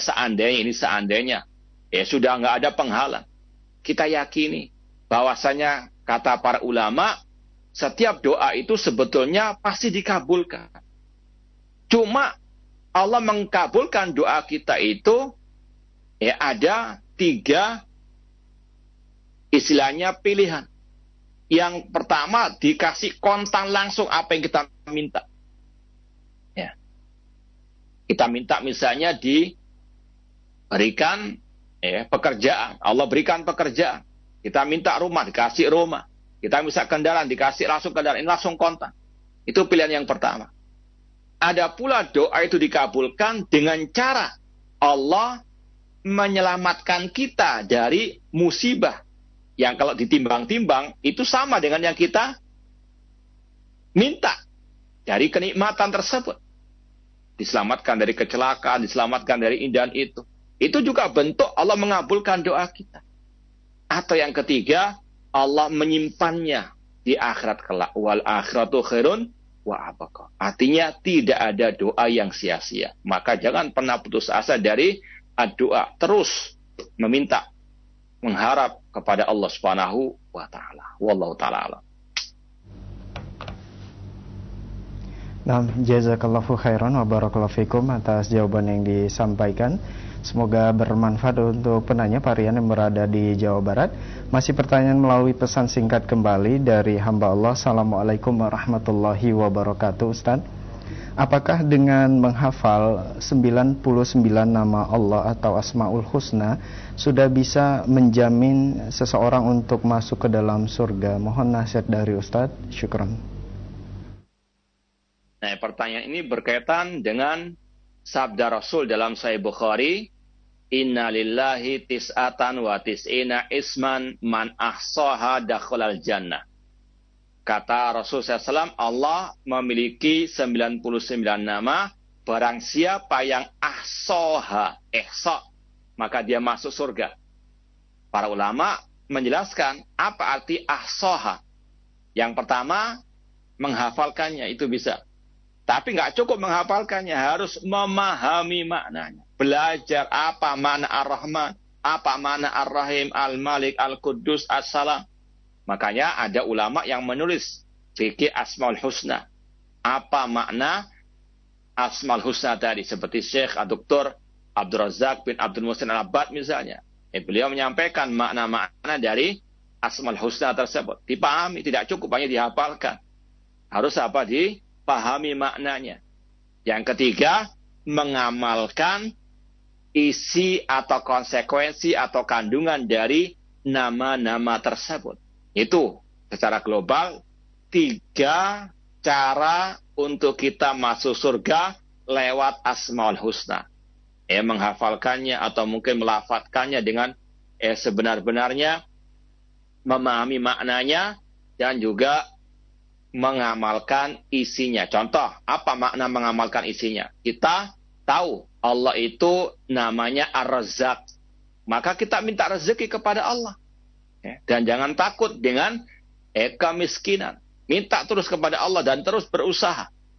ya sudah nggak ada penghalang, kita yakini bahwasanya kata para ulama, setiap doa itu sebetulnya pasti dikabulkan. Cuma Allah mengkabulkan doa kita itu ya ada 3 istilahnya pilihan. Yang pertama, dikasih kontan langsung apa yang kita minta. Ya. Kita minta misalnya diberikan pekerjaan. Allah berikan pekerjaan. Kita minta rumah, dikasih rumah. Kita minta kendaraan, dikasih langsung kendaraan. Ini langsung kontan. Itu pilihan yang pertama. Ada pula doa itu dikabulkan dengan cara Allah menyelamatkan kita dari musibah. Yang kalau ditimbang-timbang, itu sama dengan yang kita minta. Dari kenikmatan tersebut. Diselamatkan dari kecelakaan, diselamatkan dari ini dan itu. Itu juga bentuk Allah mengabulkan doa kita. Atau yang ketiga, Allah menyimpannya di akhirat kelak. Wal akhiratu khairun wa abqa. Artinya tidak ada doa yang sia-sia. Maka jangan pernah putus asa dari doa. Terus meminta, mengharap kepada Allah Subhanahu wa taala. Wallahu taala alam. Nah, jazakallahu khairan wa barakallahu fikum atas jawaban yang disampaikan. Semoga bermanfaat untuk penanya Pak Rian yang berada di Jawa Barat. Masih pertanyaan melalui pesan singkat kembali dari hamba Allah. Assalamualaikum warahmatullahi wabarakatuh. Ustaz, apakah dengan menghafal 99 nama Allah atau Asmaul Husna sudah bisa menjamin seseorang untuk masuk ke dalam surga? Mohon nasihat dari Ustaz. Syukran. Nah, pertanyaan ini berkaitan dengan sabda Rasul dalam Sahih Bukhari, Inna lillahi tis'atan wa tis'ina isman man ahsaha dakhalal jannah. Kata Rasul SAW, Allah memiliki 99 nama, barang siapa yang ahsaha, ihsa, maka dia masuk surga. Para ulama menjelaskan apa arti ahsaha. Yang pertama, menghafalkannya, itu bisa. Tapi nggak cukup menghafalkannya, harus memahami maknanya. Belajar apa makna Ar-Rahman, apa makna Ar-Rahim, Al-Malik, Al-Quddus, As-Salam. Makanya ada ulama yang menulis fikih Asmaul Husna. Apa makna Asmaul Husna tadi? Seperti Syekh Dr. Abdul Razak bin Abdul Muhsin Al-Abbad misalnya. Beliau menyampaikan makna-makna dari Asmaul Husna tersebut. Dipahami, tidak cukup hanya dihafalkan. Harus apa? Dipahami maknanya. Yang ketiga, mengamalkan isi atau konsekuensi atau kandungan dari nama-nama tersebut. Itu secara global 3 cara untuk kita masuk surga lewat Asmaul Husna. Menghafalkannya atau mungkin melafadzkannya dengan sebenar-benarnya, memahami maknanya, dan juga mengamalkan isinya. Contoh, apa makna mengamalkan isinya? Kita tahu Allah itu namanya Ar-Razzaq. Maka kita minta rezeki kepada Allah. Dan jangan takut dengan kemiskinan. Minta terus kepada Allah dan terus berusaha.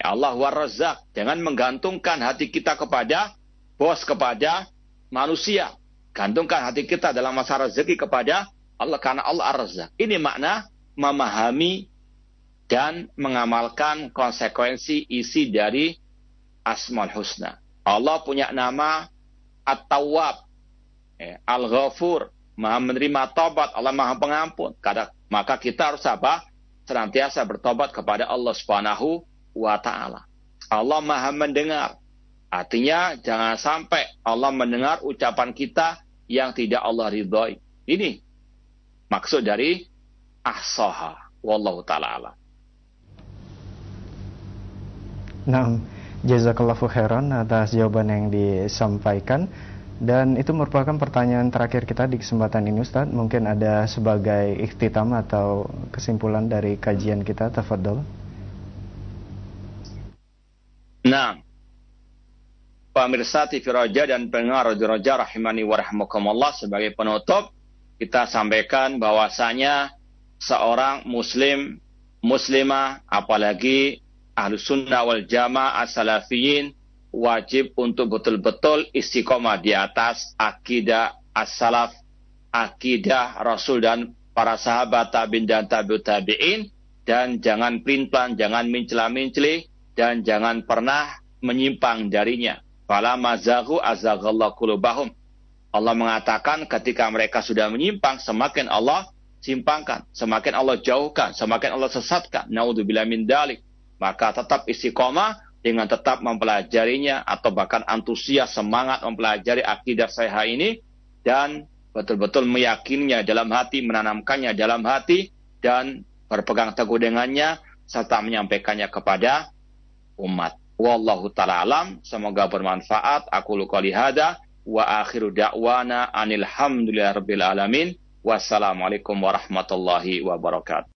Ya Allah war-Razzaq. Jangan menggantungkan hati kita kepada bos, kepada manusia. Gantungkan hati kita dalam masalah rezeki kepada Allah, karena Allah ar-Razzaq. Ini makna memahami dan mengamalkan konsekuensi isi dari Asmaul Husna. Allah punya nama At-Tawwab, Al-Ghafur, Maha menerima tobat, Allah Maha pengampun. Maka kita harus apa? Senantiasa bertobat kepada Allah Subhanahu wa Ta'ala. Allah Maha mendengar. Artinya jangan sampai Allah mendengar ucapan kita yang tidak Allah ridhoi. Ini maksud dari ahsaha. Wallahu ta'ala alam. Nah, jazakallahu khairan atas jawaban yang disampaikan. Dan itu merupakan pertanyaan terakhir kita di kesempatan ini, Ustaz. Mungkin ada sebagai ikhtitam atau kesimpulan dari kajian kita, tafadhol. Nah, pemirsa TV Roja dan pendengar Radio Roja rahimani wa rahmakumullah, sebagai penutup kita sampaikan bahwasanya seorang muslim, muslimah, apalagi Ahlus Sunnah wal Jamaah as-Salafiyin, wajib untuk betul-betul istiqomah di atas akidah as-salaf, akidah Rasul dan para sahabat tabi'in dan tabi'ut tabi'in, dan jangan pelin-pelan, jangan mencela-menceli, dan jangan pernah menyimpang darinya. Fala mazaghu azaghallahu qulubahum. Allah mengatakan ketika mereka sudah menyimpang, semakin Allah simpangkan, semakin Allah jauhkan, semakin Allah sesatkan. Naudzubillah min dzalik. Maka tetap istiqomah dengan tetap mempelajarinya, atau bahkan antusias semangat mempelajari akidah sahihah ini, dan betul-betul meyakininya dalam hati, menanamkannya dalam hati, dan berpegang teguh dengannya, serta menyampaikannya kepada umat. Wallahu ta'ala alam. Semoga bermanfaat. Aku qouli hada wa akhiru da'wana anil hamdulillahi rabbil alamin. Wassalamualaikum warahmatullahi wabarakatuh.